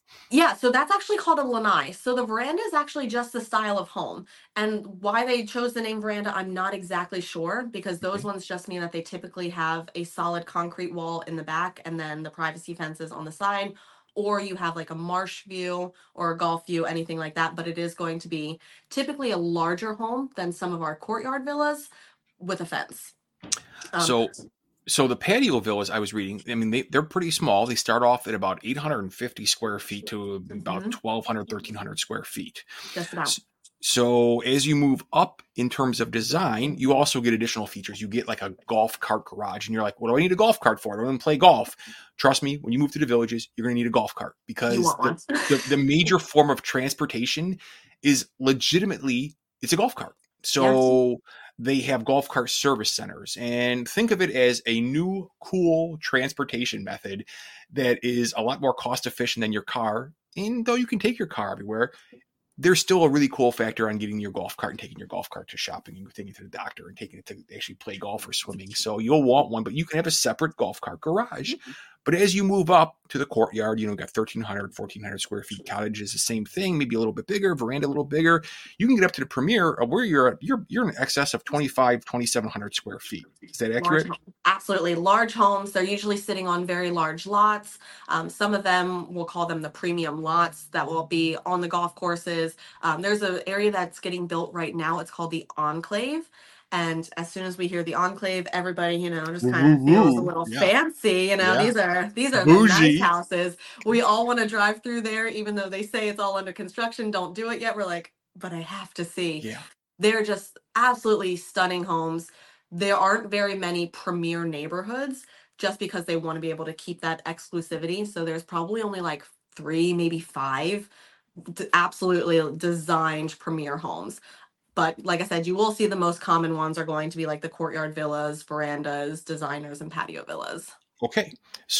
Yeah, so that's actually called a lanai. So the veranda is actually just the style of home. And why they chose the name veranda, I'm not exactly sure because those Okay. ones just mean that they typically have a solid concrete wall in the back and then the privacy fences on the side, or you have like a marsh view or a golf view, anything like that. But it is going to be typically a larger home than some of our courtyard villas with a fence. Um, So, so the patio villas I was reading, I mean, they, they're pretty small. They start off at about eight hundred fifty square feet to about mhm, twelve hundred, thirteen hundred square feet. just about. S- So as you move up in terms of design, you also get additional features. You get like a golf cart garage, and you're like, what do I need a golf cart for? I don't even play golf. Trust me, when you move to the villages, you're going to need a golf cart You because want the, one. the, the major form of transportation is legitimately, it's a golf cart. Yes. So they have golf cart service centers, and think of it as a new cool transportation method that is a lot more cost efficient than your car. And though you can take your car everywhere, there's still a really cool factor on getting your golf cart and taking your golf cart to shopping and taking it to the doctor and taking it to actually play golf or swimming. So you'll want one, but you can have a separate golf cart garage. But as you move up to the courtyard, you know, got thirteen hundred, fourteen hundred square feet cottages, the same thing, maybe a little bit bigger, veranda a little bigger. You can get up to the premier of where you're at, you're, you're in excess of twenty-five, twenty-seven hundred square feet. Is that Large, accurate? ho- absolutely large homes. They're usually sitting on very large lots. Um, some of them, we'll call them the premium lots that will be on the golf courses. Um, there's an area that's getting built right now. It's called the Enclave. And as soon as we hear the Enclave, everybody, you know, just Woo, kind woo, of feels a woo. little Yeah. fancy. You know, Yeah. these are these are the nice Bougie. houses. We all want to drive through there, even though they say it's all under construction. Don't do it yet. We're like, but I have to see. Yeah. They're just absolutely stunning homes. There aren't very many premier neighborhoods just because they want to be able to keep that exclusivity. So there's probably only like three, maybe five d- absolutely designed premier homes. But like I said, you will see the most common ones are going to be like the courtyard villas, verandas, designers, and patio villas. Okay,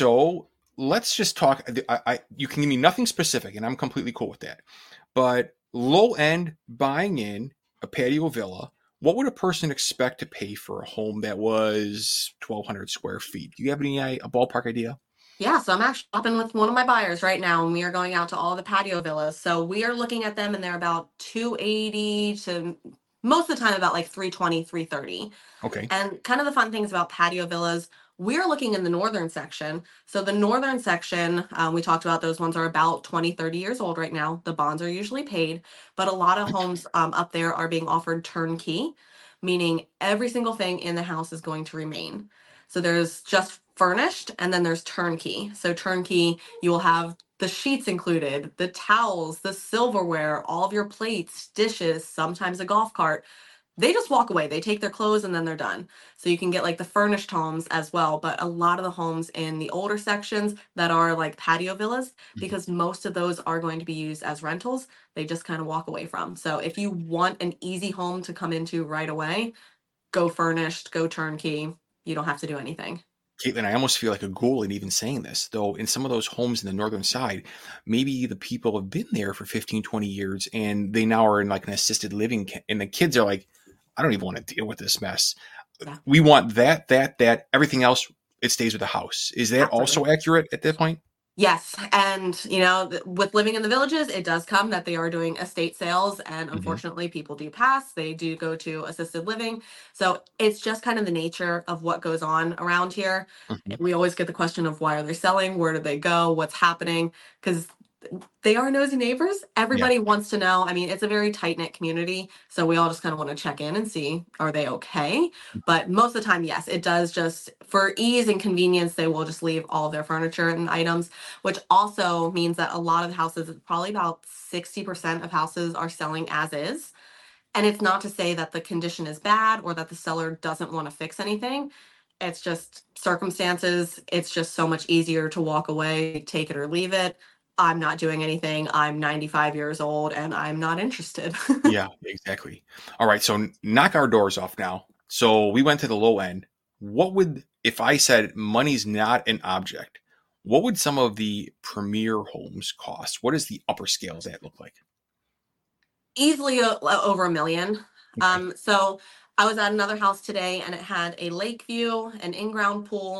so let's just talk. I, I you can give me nothing specific, and I'm completely cool with that. But low end buying in a patio villa, what would a person expect to pay for a home that was twelve hundred square feet? Do you have any a ballpark idea? Yeah, so I'm actually shopping with one of my buyers right now, and we are going out to all the patio villas. So we are looking at them, and they're about two eighty to most of the time about like three twenty, three thirty. Okay, And kind of the fun things about patio villas, we're looking in the northern section. So the northern section, um, we talked about those ones are about twenty, thirty years old right now. The bonds are usually paid, but a lot of homes um, up there are being offered turnkey, meaning every single thing in the house is going to remain. So there's just furnished and then there's turnkey. So turnkey, you will have the sheets included, the towels, the silverware, all of your plates, dishes, sometimes a golf cart. They just walk away. They take their clothes and then they're done. So you can get like the furnished homes as well, but a lot of the homes in the older sections that are like patio villas, because most of those are going to be used as rentals, they just kind of walk away from. So if you want an easy home to come into right away, go furnished, go turnkey. You don't have to do anything. Caitlin, I almost feel like a ghoul in even saying this, though in some of those homes in the northern side, maybe the people have been there for fifteen, twenty years and they now are in like an assisted living, ca- and the kids are like, I don't even want to deal with this mess. Yeah, We want that, that, that, everything else, it stays with the house. Is that absolutely. also accurate at that point? Yes, and you know, th- with living in the villages, it does come that they are doing estate sales, and Hmm. unfortunately, people do pass. They do go to assisted living, so it's just kind of the nature of what goes on around here. Hmm. We always get the question of why are they selling? Where did they go? What's happening? Because they are nosy neighbors. Yeah. Everybody wants to know. I mean, it's a very tight knit community. So we all just kind of want to check in and see are they okay? But most of the time, yes, it does just for ease and convenience, they will just leave all of their furniture and items, which also means that a lot of the houses, probably about sixty percent of houses are selling as is. And it's not to say that the condition is bad or that the seller doesn't want to fix anything. It's just circumstances. It's just so much easier to walk away, take it or leave it. I'm not doing anything. I'm ninety-five years old and I'm not interested. Yeah, exactly. All right. So n- knock our doors off now. So we went to the low end. What would, if I said money's not an object, what would some of the premier homes cost? What does the upper scales that look like? Easily o- over a million. Okay. Um, so I was at another house today and it had a lake view, an in-ground pool,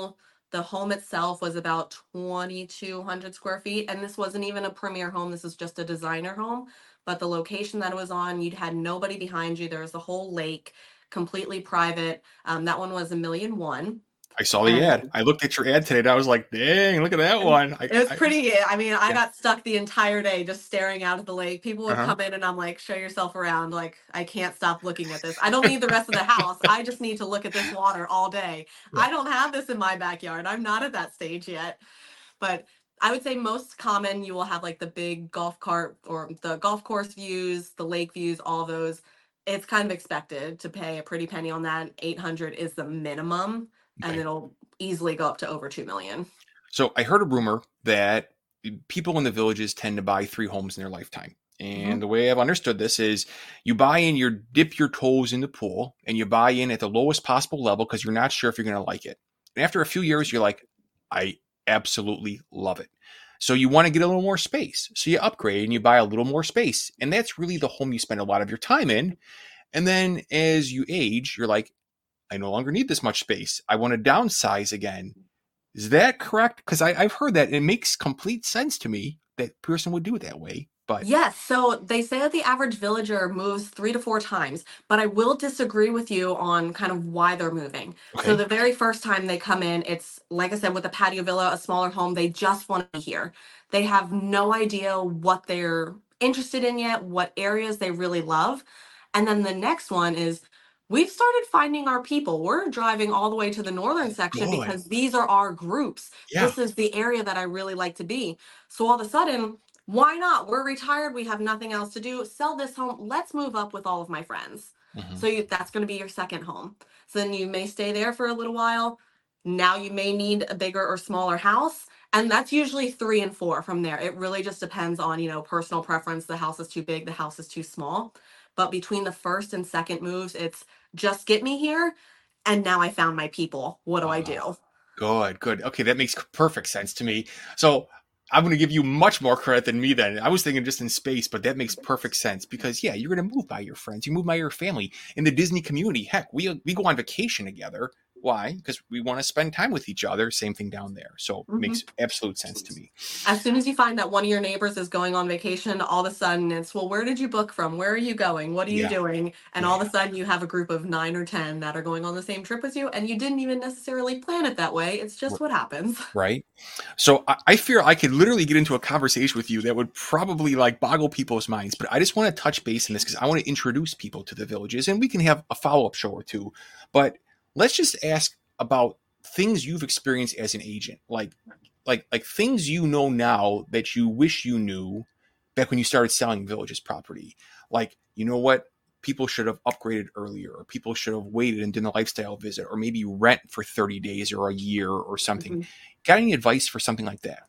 The home itself was about twenty-two hundred square feet, and this wasn't even a premier home. This is just a designer home. But the location that it was on, you'd had nobody behind you. There was a whole lake, completely private. Um, that one was a million one. I saw the ad. I looked at your ad today and I was like, dang, look at that one. I, It was I, pretty, I mean, I yeah. got stuck the entire day just staring out at the lake. People would Uh-huh. come in and I'm like, show yourself around. Like, I can't stop looking at this. I don't need the rest of the house. I just need to look at this water all day. Yeah. I don't have this in my backyard. I'm not at that stage yet. But I would say most common, you will have like the big golf cart or the golf course views, the lake views, all those. It's kind of expected to pay a pretty penny on that. eight hundred is the minimum, and Okay. it'll easily go up to over two million. So I heard a rumor that people in the villages tend to buy three homes in their lifetime. And Mhm. the way I've understood this is you buy in, you dip your toes in the pool, and you buy in at the lowest possible level because you're not sure if you're going to like it. And after a few years, you're like, I absolutely love it. So you want to get a little more space. So you upgrade and you buy a little more space. And that's really the home you spend a lot of your time in. And then as you age, you're like, I no longer need this much space. I want to downsize again. Is that correct? Because I've heard that it makes complete sense to me that a person would do it that way. But Yes, so they say that the average villager moves three to four times, but I will disagree with you on kind of why they're moving. So okay, the very first time they come in, it's like I said, with a patio villa, a smaller home, they just want to be here. They have no idea what they're interested in yet, what areas they really love. And then the next one is we've started finding our people. We're driving all the way to the northern section good. because these are our groups. Yeah. This is the area that I really like to be. So all of a sudden, why not? We're retired. We have nothing else to do. Sell this home. Let's move up with all of my friends. Mhm. So you, that's going to be your second home. So then you may stay there for a little while. Now you may need a bigger or smaller house. And that's usually three and four from there. It really just depends on, you know, personal preference. The house is too big, the house is too small. But between the first and second moves, it's just get me here. And now I found my people. What do I do? Good, good. Okay, that makes perfect sense to me. So I'm going to give you much more credit than me then. I was thinking just in space, but that makes perfect sense because, yeah, you're going to move by your friends. You move by your family. In the Disney community, heck, we we go on vacation together. Why? Because we want to spend time with each other. Same thing down there. So Mhm. it makes absolute sense to me. As soon as you find that one of your neighbors is going on vacation, all of a sudden it's, well, where did you book from? Where are you going? What are you Yeah. doing? And all of a sudden you have a group of nine or ten that are going on the same trip as you, and you didn't even necessarily plan it that way. It's just what happens. Right. So I, I fear I could literally get into a conversation with you that would probably like boggle people's minds, but I just want to touch base in this because I want to introduce people to the villages and we can have a follow-up show or two. But let's just ask about things you've experienced as an agent, like like like things you know now that you wish you knew back when you started selling villages property. Like, you know what? People should have upgraded earlier, or people should have waited and done a lifestyle visit, or maybe rent for thirty days or a year or something. Mhm. Got any advice for something like that?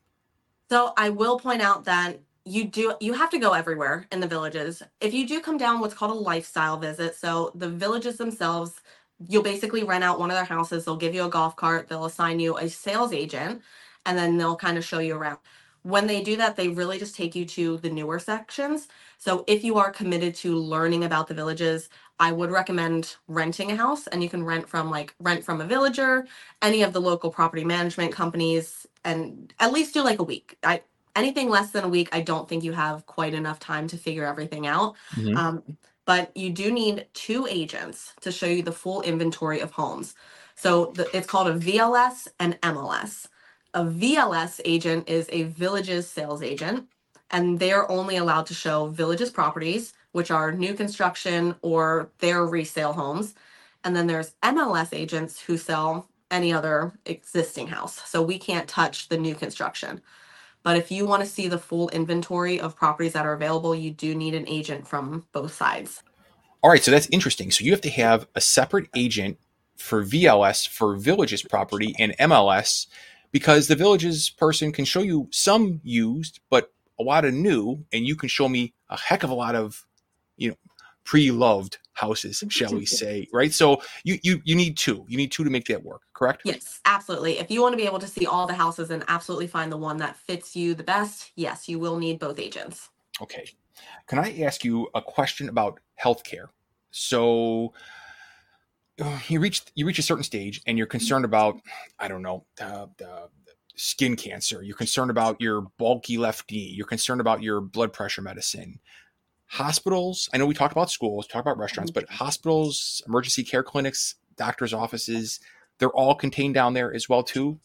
So I will point out that you do you have to go everywhere in the villages. If you do come down what's called a lifestyle visit, so the villages themselves, you'll basically rent out one of their houses. They'll give you a golf cart. They'll assign you a sales agent, and then they'll kind of show you around. When they do that, they really just take you to the newer sections. So if you are committed to learning about the villages, I would recommend renting a house, and you can rent from like rent from a villager, any of the local property management companies, and at least do like a week. I anything less than a week, I don't think you have quite enough time to figure everything out. Mhm. Um, but you do need two agents to show you the full inventory of homes. So the, it's called a V L S and M L S. A V L S agent is a villages sales agent, and they are only allowed to show villages properties, which are new construction or their resale homes. And then there's M L S agents who sell any other existing house. So we can't touch the new construction. But if you want to see the full inventory of properties that are available, you do need an agent from both sides. All right, so that's interesting. So you have to have a separate agent for V L S for villages property and M L S because the villages person can show you some used, but a lot of new, and you can show me a heck of a lot of, you know, pre-loved houses, shall we say, right? So you you you need two. You need two to make that work, correct? Yes, absolutely. If you want to be able to see all the houses and absolutely find the one that fits you the best, yes, you will need both agents. Okay. Can I ask you a question about healthcare? So you reach you reach a certain stage and you're concerned about, I don't know, uh, uh, skin cancer. You're concerned about your bulky left knee. You're concerned about your blood pressure medicine. Hospitals, I know we talked about schools, talk about restaurants, but hospitals, emergency care clinics, doctors' offices, they're all contained down there as well too.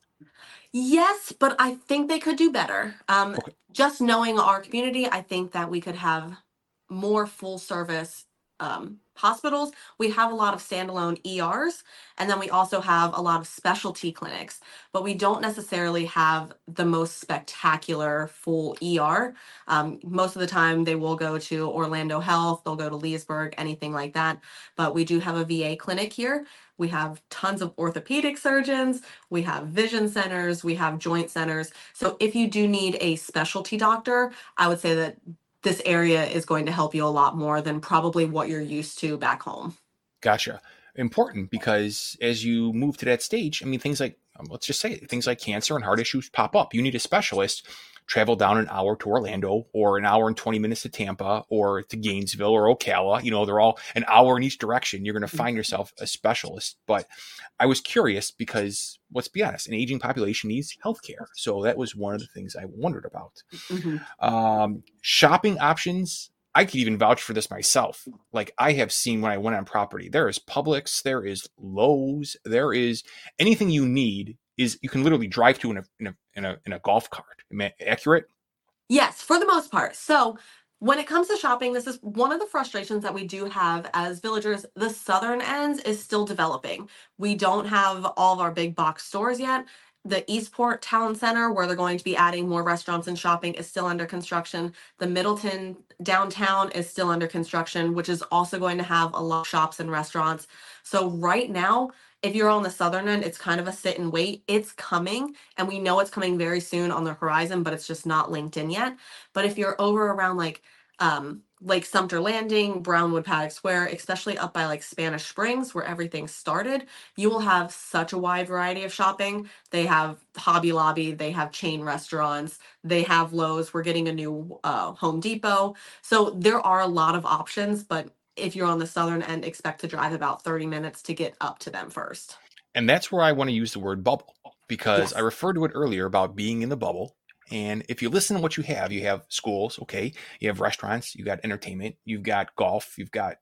Yes, but I think they could do better. Um, Okay. just knowing our community, I think that we could have more full service um, hospitals. We have a lot of standalone E Rs, and then we also have a lot of specialty clinics, but we don't necessarily have the most spectacular full E R. Um, most of the time, they will go to Orlando Health, they'll go to Leesburg, anything like that. But we do have a V A clinic here. We have tons of orthopedic surgeons, we have vision centers, we have joint centers. So if you do need a specialty doctor, I would say that this area is going to help you a lot more than probably what you're used to back home. Gotcha. Important, because as you move to that stage, I mean, things like, um, let's just say it, things like cancer and heart issues pop up. You need a specialist. Travel down an hour to Orlando, or an hour and twenty minutes to Tampa, or to Gainesville or Ocala. You know, they're all an hour in each direction. You're going to find yourself a specialist. But I was curious because, let's be honest, an aging population needs healthcare. So that was one of the things I wondered about. Mm-hmm. Um, shopping options. I could even vouch for this myself. Like, I have seen when I went on property, there is Publix, there is Lowe's, there is anything you need is you can literally drive to in a in a in a, in a golf cart. Am I accurate? Yes, for the most part. So when it comes to shopping, this is one of the frustrations that we do have as villagers. The southern ends is still developing. We don't have all of our big box stores yet. The Eastport Town Center, where they're going to be adding more restaurants and shopping, is still under construction. The Middleton downtown is still under construction, which is also going to have a lot of shops and restaurants. So right now, if you're on the southern end, it's kind of a sit and wait. It's coming, and we know it's coming very soon on the horizon, but it's just not linked in yet. But if you're over around like um, Lake Sumter Landing, Brownwood Paddock Square, especially up by like Spanish Springs, where everything started, you will have such a wide variety of shopping. They have Hobby Lobby, they have chain restaurants, they have Lowe's. We're getting a new uh, Home Depot. So there are a lot of options, but if you're on the southern end, expect to drive about thirty minutes to get up to them first. And that's where I want to use the word bubble, because Yes. I referred to it earlier about being in the bubble. And if you listen to what you have, you have schools, okay, you have restaurants, you got entertainment, you've got golf, you've got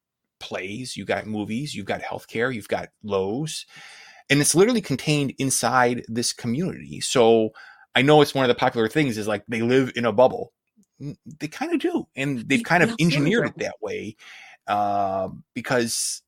plays, you've got movies, you've got healthcare, you've got Lowe's, and it's literally contained inside this community. So I know it's one of the popular things is like they live in a bubble. They kind of do, and they've kind of engineered it that way uh, because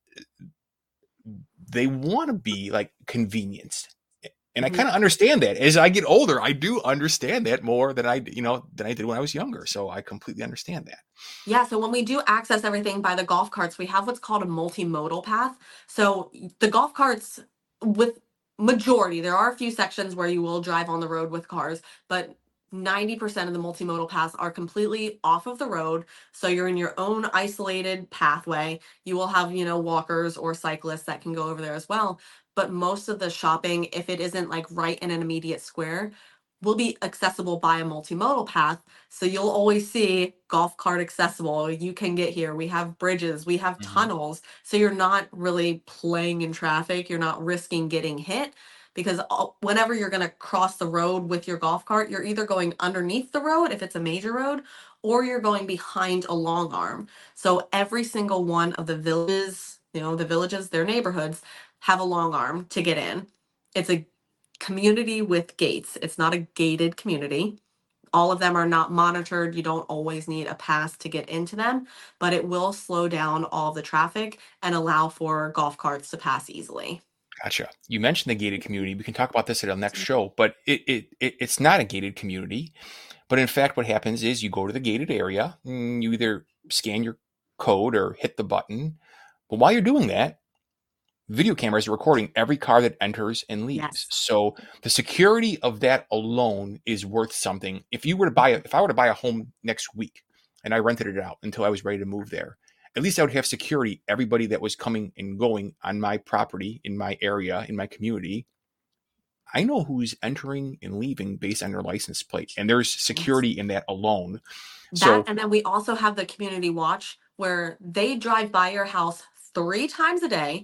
they want to be like convenienced. And I kind of understand that. As I get older, I do understand that more than I, you know, than I did when I was younger. So I completely understand that. Yeah, so when we do access everything by the golf carts, we have what's called a multimodal path. So the golf carts, with majority, there are a few sections where you will drive on the road with cars, but ninety percent of the multimodal paths are completely off of the road. So you're in your own isolated pathway. You will have, you know, walkers or cyclists that can go over there as well. But most of the shopping, if it isn't like right in an immediate square, will be accessible by a multimodal path. So you'll always see golf cart accessible. You can get here. We have bridges, we have Mhm. tunnels. So you're not really playing in traffic. You're not risking getting hit, because all- whenever you're going to cross the road with your golf cart, you're either going underneath the road if it's a major road, or you're going behind a long arm. So every single one of the villages, you know, the villages, their neighborhoods have a long arm to get in. It's a community with gates. It's not a gated community. All of them are not monitored. You don't always need a pass to get into them, but it will slow down all the traffic and allow for golf carts to pass easily. Gotcha. You mentioned the gated community. We can talk about this at our next show, but it, it, it it's not a gated community. But in fact, what happens is you go to the gated area, and you either scan your code or hit the button. But while you're doing that, video cameras are recording every car that enters and leaves. Yes. So the security of that alone is worth something. If you were to buy a, if I were to buy a home next week and I rented it out until I was ready to move there, at least I would have security. Everybody that was coming and going on my property, in my area, in my community, I know who's entering and leaving based on their license plate. And there's security in that alone. That, So, and then we also have the community watch, where they drive by your house three times a day.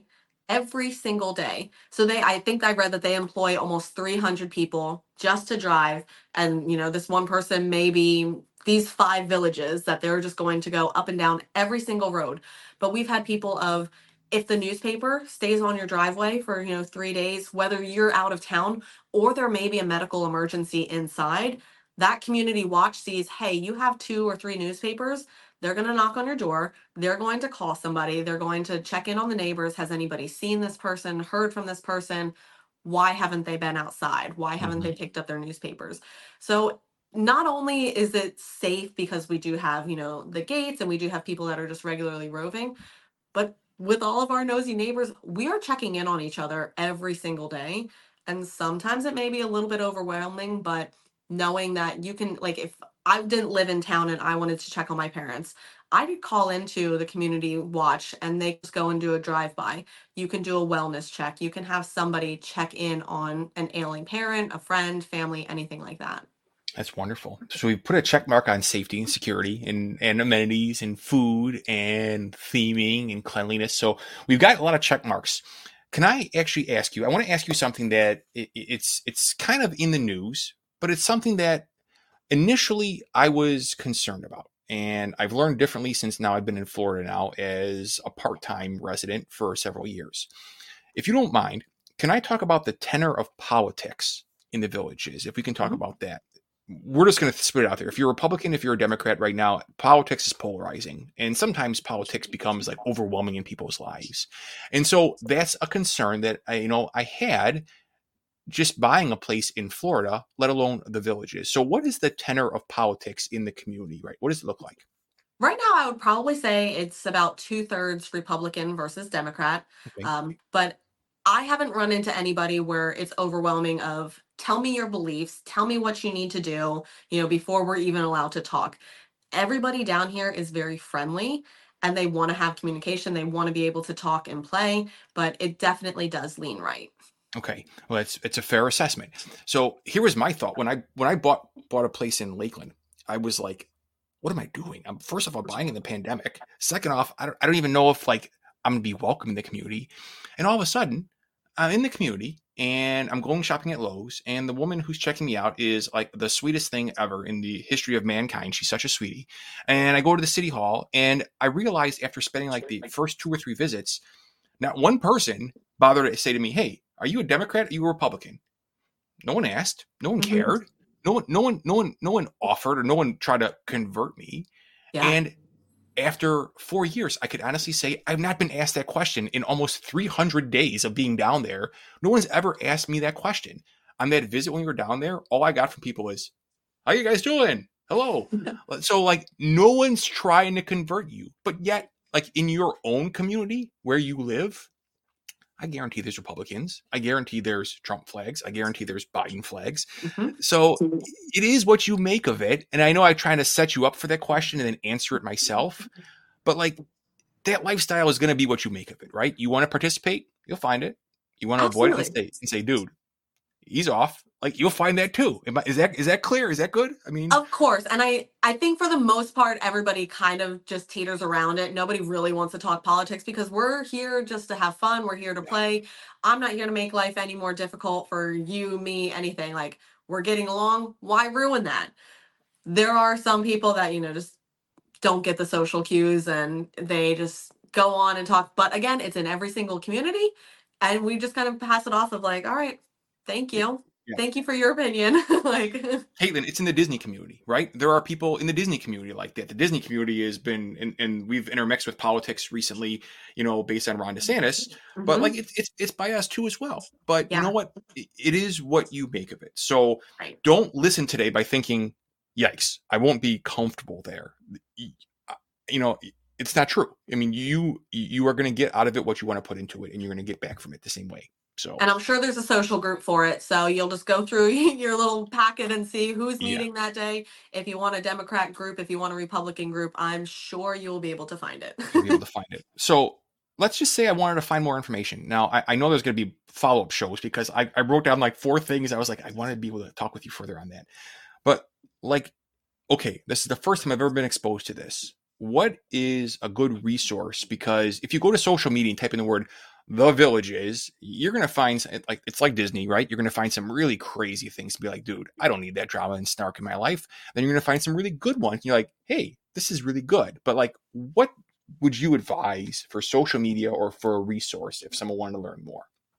every single day. So they, I think I read that they employ almost three hundred people just to drive. And, you know, this one person, maybe these five villages that they're just going to go up and down every single road. But we've had people of, if the newspaper stays on your driveway for, you know, three days, whether you're out of town or there may be a medical emergency inside, that community watch sees, hey, you have two or three newspapers. They're going to knock on your door. They're going to call somebody. They're going to check in on the neighbors. Has anybody seen this person, heard from this person? Why haven't they been outside? Why haven't Mm-hmm. they picked up their newspapers? So not only is it safe because we do have, you know, the gates and we do have people that are just regularly roving, but with all of our nosy neighbors, we are checking in on each other every single day. And sometimes it may be a little bit overwhelming, but knowing that you can, like, if I didn't live in town and I wanted to check on my parents, I could call into the community watch and they just go and do a drive by. You can do a wellness check. You can have somebody check in on an ailing parent, a friend, family, anything like that. That's wonderful. So we put a check mark on safety and security and, and amenities and food and theming and cleanliness. So we've got a lot of check marks. Can I actually ask you, I want to ask you something that it, it's, it's kind of in the news, but it's something that initially I was concerned about. And I've learned differently since now I've been in Florida now as a part-time resident for several years. If you don't mind, can I talk about the tenor of politics in the villages? If we can talk mm-hmm. about that. We're just going to spit it out there. If you're a Republican, if you're a Democrat right now, politics is polarizing. And sometimes politics becomes like overwhelming in people's lives. And so that's a concern that I, you know, I had just buying a place in Florida, let alone the villages. So what is the tenor of politics in the community, right? What does it look like? Right now, I would probably say it's about two thirds Republican versus Democrat. Okay. Um, but I haven't run into anybody where it's overwhelming of tell me your beliefs, tell me what you need to do, you know, before we're even allowed to talk. Everybody down here is very friendly and they want to have communication. They want to be able to talk and play, but it definitely does lean right. Okay. Well, it's, it's a fair assessment. So here was my thought when I, when I bought, bought a place in Lakeland, I was like, what am I doing? I'm first of all buying in the pandemic. Second off, I don't, I don't even know if like I'm gonna be welcome in the community. And all of a sudden I'm in the community and I'm going shopping at Lowe's and the woman who's checking me out is like the sweetest thing ever in the history of mankind. She's such a sweetie. And I go to the city hall and I realized after spending like the first two or three visits, not one person bothered to say to me, hey, are you a Democrat? Are you a Republican? No one asked. No one cared. Mm-hmm. No one, no one, no one, no one offered or no one tried to convert me. Yeah. And after four years, I could honestly say I've not been asked that question in almost three hundred days of being down there. No one's ever asked me that question. On that visit when we were down there, all I got from people is, how you guys doing? Hello. So like no one's trying to convert you, but yet like in your own community where you live, I guarantee there's Republicans. I guarantee there's Trump flags. I guarantee there's Biden flags. Mm-hmm. So it is what you make of it. And I know I'm trying to set you up for that question and then answer it myself. But like that lifestyle is going to be what you make of it, right? You want to participate, you'll find it. You want to Absolutely. avoid it and say, and say, dude, he's off. Like you'll find that too. Is that is that clear? Is that good? I mean, of course. And I, I think for the most part, everybody kind of just teeters around it. Nobody really wants to talk politics because we're here just to have fun. We're here to play. I'm not here to make life any more difficult for you, me, anything. Like we're getting along. Why ruin that? There are some people that, you know, just don't get the social cues and they just go on and talk. But again, it's in every single community. And we just kind of pass it off of like, all right, thank you. Yeah. Thank you for your opinion. Like, Caitlin, it's in the Disney community, right? There are people in the Disney community like that. The Disney community has been, and, and we've intermixed with politics recently, you know, based on Ron DeSantis, mm-hmm. but like it's it's it's by us too as well. But yeah. you know what? It, it is what you make of it. So right. don't listen today by thinking, yikes, I won't be comfortable there. You know, it's not true. I mean, you you are going to get out of it what you want to put into it, and you're going to get back from it the same way. So, and I'm sure there's a social group for it. So you'll just go through your little packet and see who's meeting yeah. that day. If you want a Democrat group, if you want a Republican group, I'm sure you'll be able to find it. You'll be able to find it. So let's just say I wanted to find more information. Now, I, I know there's going to be follow-up shows because I, I wrote down like four things. I was like, I wanted to be able to talk with you further on that. But like, okay, this is the first time I've ever been exposed to this. What is a good resource? Because if you go to social media and type in the word The Villages, you're going to find, like, it's like Disney, right? You're going to find some really crazy things to be like, dude, I don't need that drama and snark in my life. Then you're going to find some really good ones. And you're like, hey, this is really good. But like, what would you advise for social media or for a resource if someone wanted to learn more?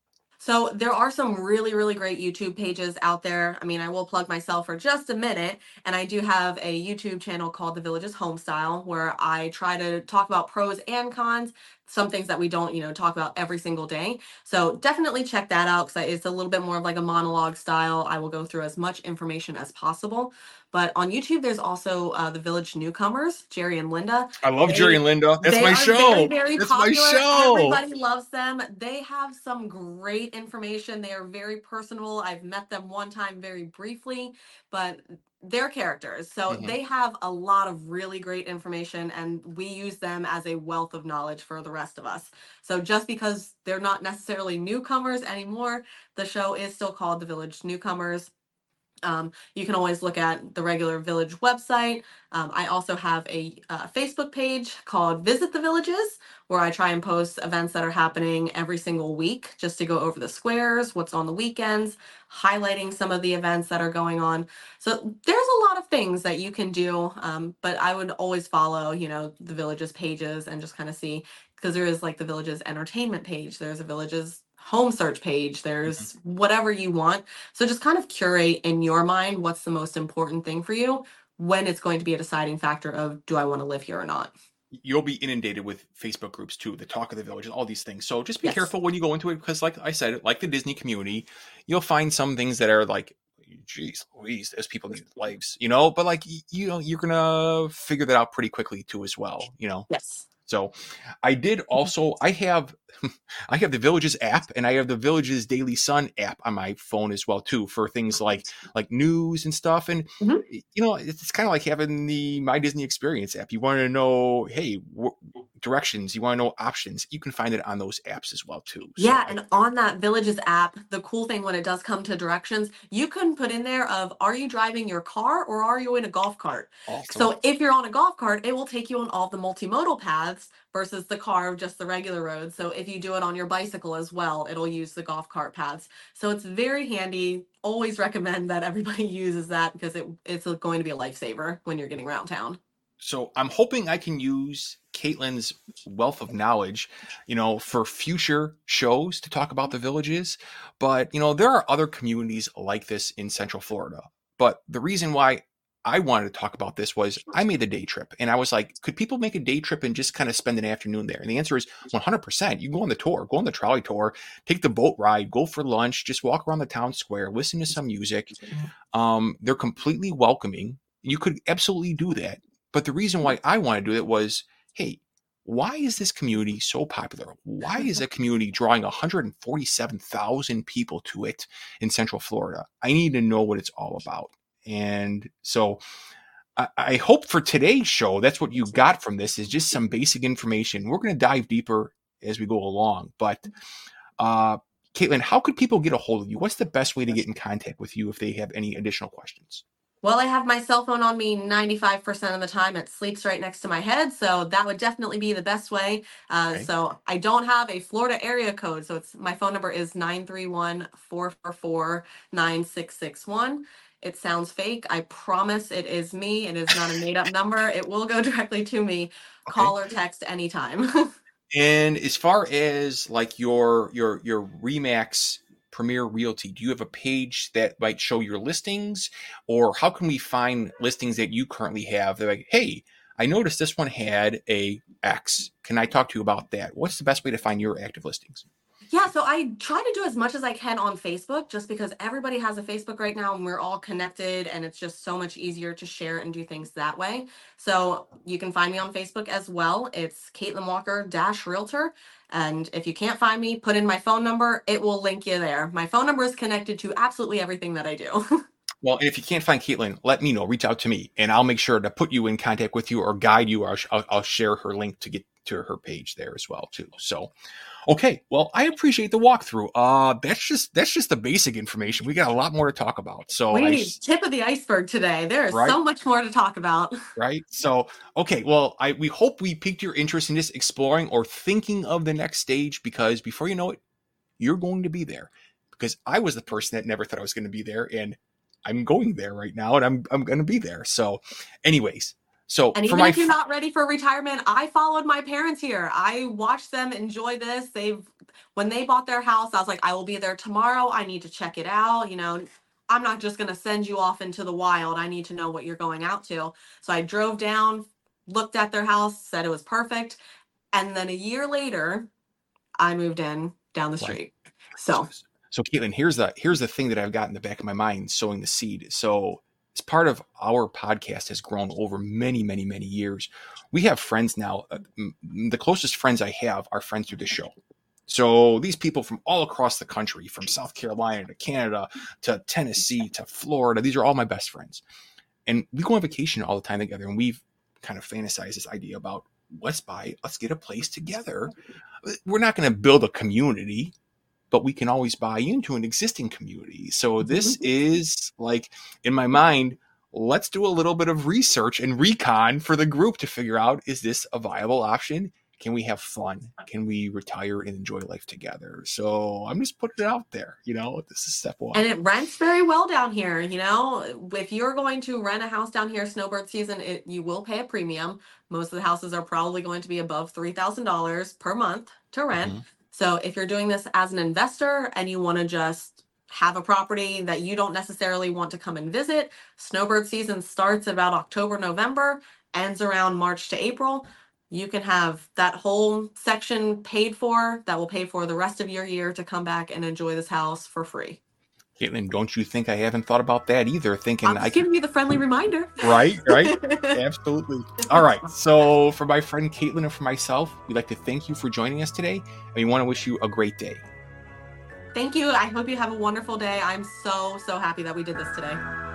So there are some really, really great YouTube pages out there. I mean, I will plug myself for just a minute, and I do have a YouTube channel called The Villages Homestyle, where I try to talk about pros and cons, some things that we don't, you know, talk about every single day. So definitely check that out because it's a little bit more of like a monologue style. I will go through as much information as possible. But on YouTube, there's also uh, the Village Newcomers, Jerry and Linda. I love They- Jerry and Linda. That's they my are show. Very, very That's popular. my show. Everybody loves them. They have some great information. They are very personable. I've met them one time very briefly, but they're characters. So Mhm. they have a lot of really great information, and we use them as a wealth of knowledge for the rest of us. So just because they're not necessarily newcomers anymore, the show is still called The Village Newcomers. Um, you can always look at the regular Village website. Um, I also have a uh, Facebook page called Visit the Villages, where I try and post events that are happening every single week just to go over the squares, what's on the weekends, highlighting some of the events that are going on. So there's a lot of things that you can do, um, but I would always follow, you know, the Villages pages and just kind of see, because there is like the Villages entertainment page, there's a Villages home search page, there's whatever you want. So just kind of curate in your mind what's the most important thing for you when it's going to be a deciding factor of, do I want to live here or not? You'll be inundated with Facebook groups too, the Talk of the Village and all these things. So just be Yes. careful when you go into it, because like I said, like the Disney community, you'll find some things that are like, geez Louise, those people need lives, you know, but like, you know, you're going to figure that out pretty quickly too as well, you know? Yes. So I did also, I have, I have the Villages app, and I have the Villages Daily Sun app on my phone as well too, for things like, like news and stuff. And, Mhm. you know, it's kind of like having the My Disney Experience app. You want to know, hey, w- directions, you want to know options, you can find it on those apps as well too. So Yeah, I- and on that Villages app, the cool thing when it does come to directions, you can put in there of, are you driving your car or are you in a golf cart? also, So if you're on a golf cart, it will take you on all the multimodal paths versus the car, just the regular road. So if you do it on your bicycle as well, it'll use the golf cart paths. So it's very handy. Always recommend that everybody uses that because it, it's going to be a lifesaver when you're getting around town. so I'm hoping I can use Caitlin's wealth of knowledge, you know, for future shows to talk about the Villages. But, you know, there are other communities like this in Central Florida. But the reason why I wanted to talk about this was I made the day trip, and I was like, could people make a day trip and just kind of spend an afternoon there? And the answer is one hundred percent. You go on the tour, go on the trolley tour, take the boat ride, go for lunch, just walk around the town square, listen to some music. Um, they're completely welcoming. You could absolutely do that. But the reason why I wanted to do it was, hey, why is this community so popular? Why is a community drawing one hundred forty-seven thousand people to it in Central Florida? I need to know what it's all about. And so I, I hope for today's show, that's what you got from this, is just some basic information. We're going to dive deeper as we go along. But uh, Caitlin, how could people get a hold of you? What's the best way to get in contact with you if they have any additional questions? Well, I have my cell phone on me ninety-five percent of the time. It sleeps right next to my head. So that would definitely be the best way. Uh, Okay. So I don't have a Florida area code. So it's my phone number is nine three one, four four four, nine six six one. It sounds fake. I promise it is me. It is not a made up number. It will go directly to me. Call or text anytime. And as far as like your your your Remax Premier Realty, do you have a page that might show your listings, or how can we find listings that you currently have? They're like, hey, I noticed this one had a X. Can I talk to you about that? What's the best way to find your active listings? Yeah, so I try to do as much as I can on Facebook just because everybody has a Facebook right now and we're all connected and it's just so much easier to share and do things that way. So you can find me on Facebook as well. It's Caitlin Walker dash Realtor. And if you can't find me, put in my phone number. It will link you there. My phone number is connected to absolutely everything that I do. Well, and if you can't find Caitlin, let me know. Reach out to me, and I'll make sure to put you in contact with you or guide you, or I'll, I'll share her link to get to her page there as well too. So, okay, well, I appreciate the walkthrough. Uh, that's just that's just the basic information. We got a lot more to talk about. So we I, need tip of the iceberg today. There is right? so much more to talk about. Right. So, okay, well, I we hope we piqued your interest in just exploring or thinking of the next stage, because before you know it, you're going to be there. Because I was the person that never thought I was going to be there, and I'm going there right now, and I'm I'm going to be there. So, anyways. So and for even my if you're not ready for retirement, I followed my parents here. I watched them enjoy this. They've, when they bought their house, I was like, I will be there tomorrow. I need to check it out. You know, I'm not just going to send you off into the wild. I need to know what you're going out to. So I drove down, looked at their house, said it was perfect. And then a year later, I moved in down the street. Right. So, so Caitlin, here's the, here's the thing that I've got in the back of my mind, sowing the seed. So as part of our podcast has grown over many, many, many years. We have friends now. Uh, the closest friends I have are friends through the show. So these people from all across the country, from South Carolina to Canada to Tennessee to Florida, these are all my best friends. And we go on vacation all the time together. And we've kind of fantasized this idea about, let's buy, let's get a place together. We're not going to build a community, but we can always buy into an existing community. So this is like, in my mind, let's do a little bit of research and recon for the group to figure out, is this a viable option? Can we have fun? Can we retire and enjoy life together? So I'm just putting it out there, you know, this is step one. And it rents very well down here. You know, if you're going to rent a house down here, snowbird season, it, you will pay a premium. Most of the houses are probably going to be above three thousand dollars per month to rent. Mm-hmm. So if you're doing this as an investor and you want to just have a property that you don't necessarily want to come and visit, snowbird season starts about October, November, ends around March to April. You can have that whole section paid for. That will pay for the rest of your year to come back and enjoy this house for free. Caitlin, don't you think I haven't thought about that either? Thinking I'm just I giving you the friendly reminder. Right, right. Absolutely. All right. So for my friend Caitlin and for myself, we'd like to thank you for joining us today. And we want to wish you a great day. Thank you. I hope you have a wonderful day. I'm so, so happy that we did this today.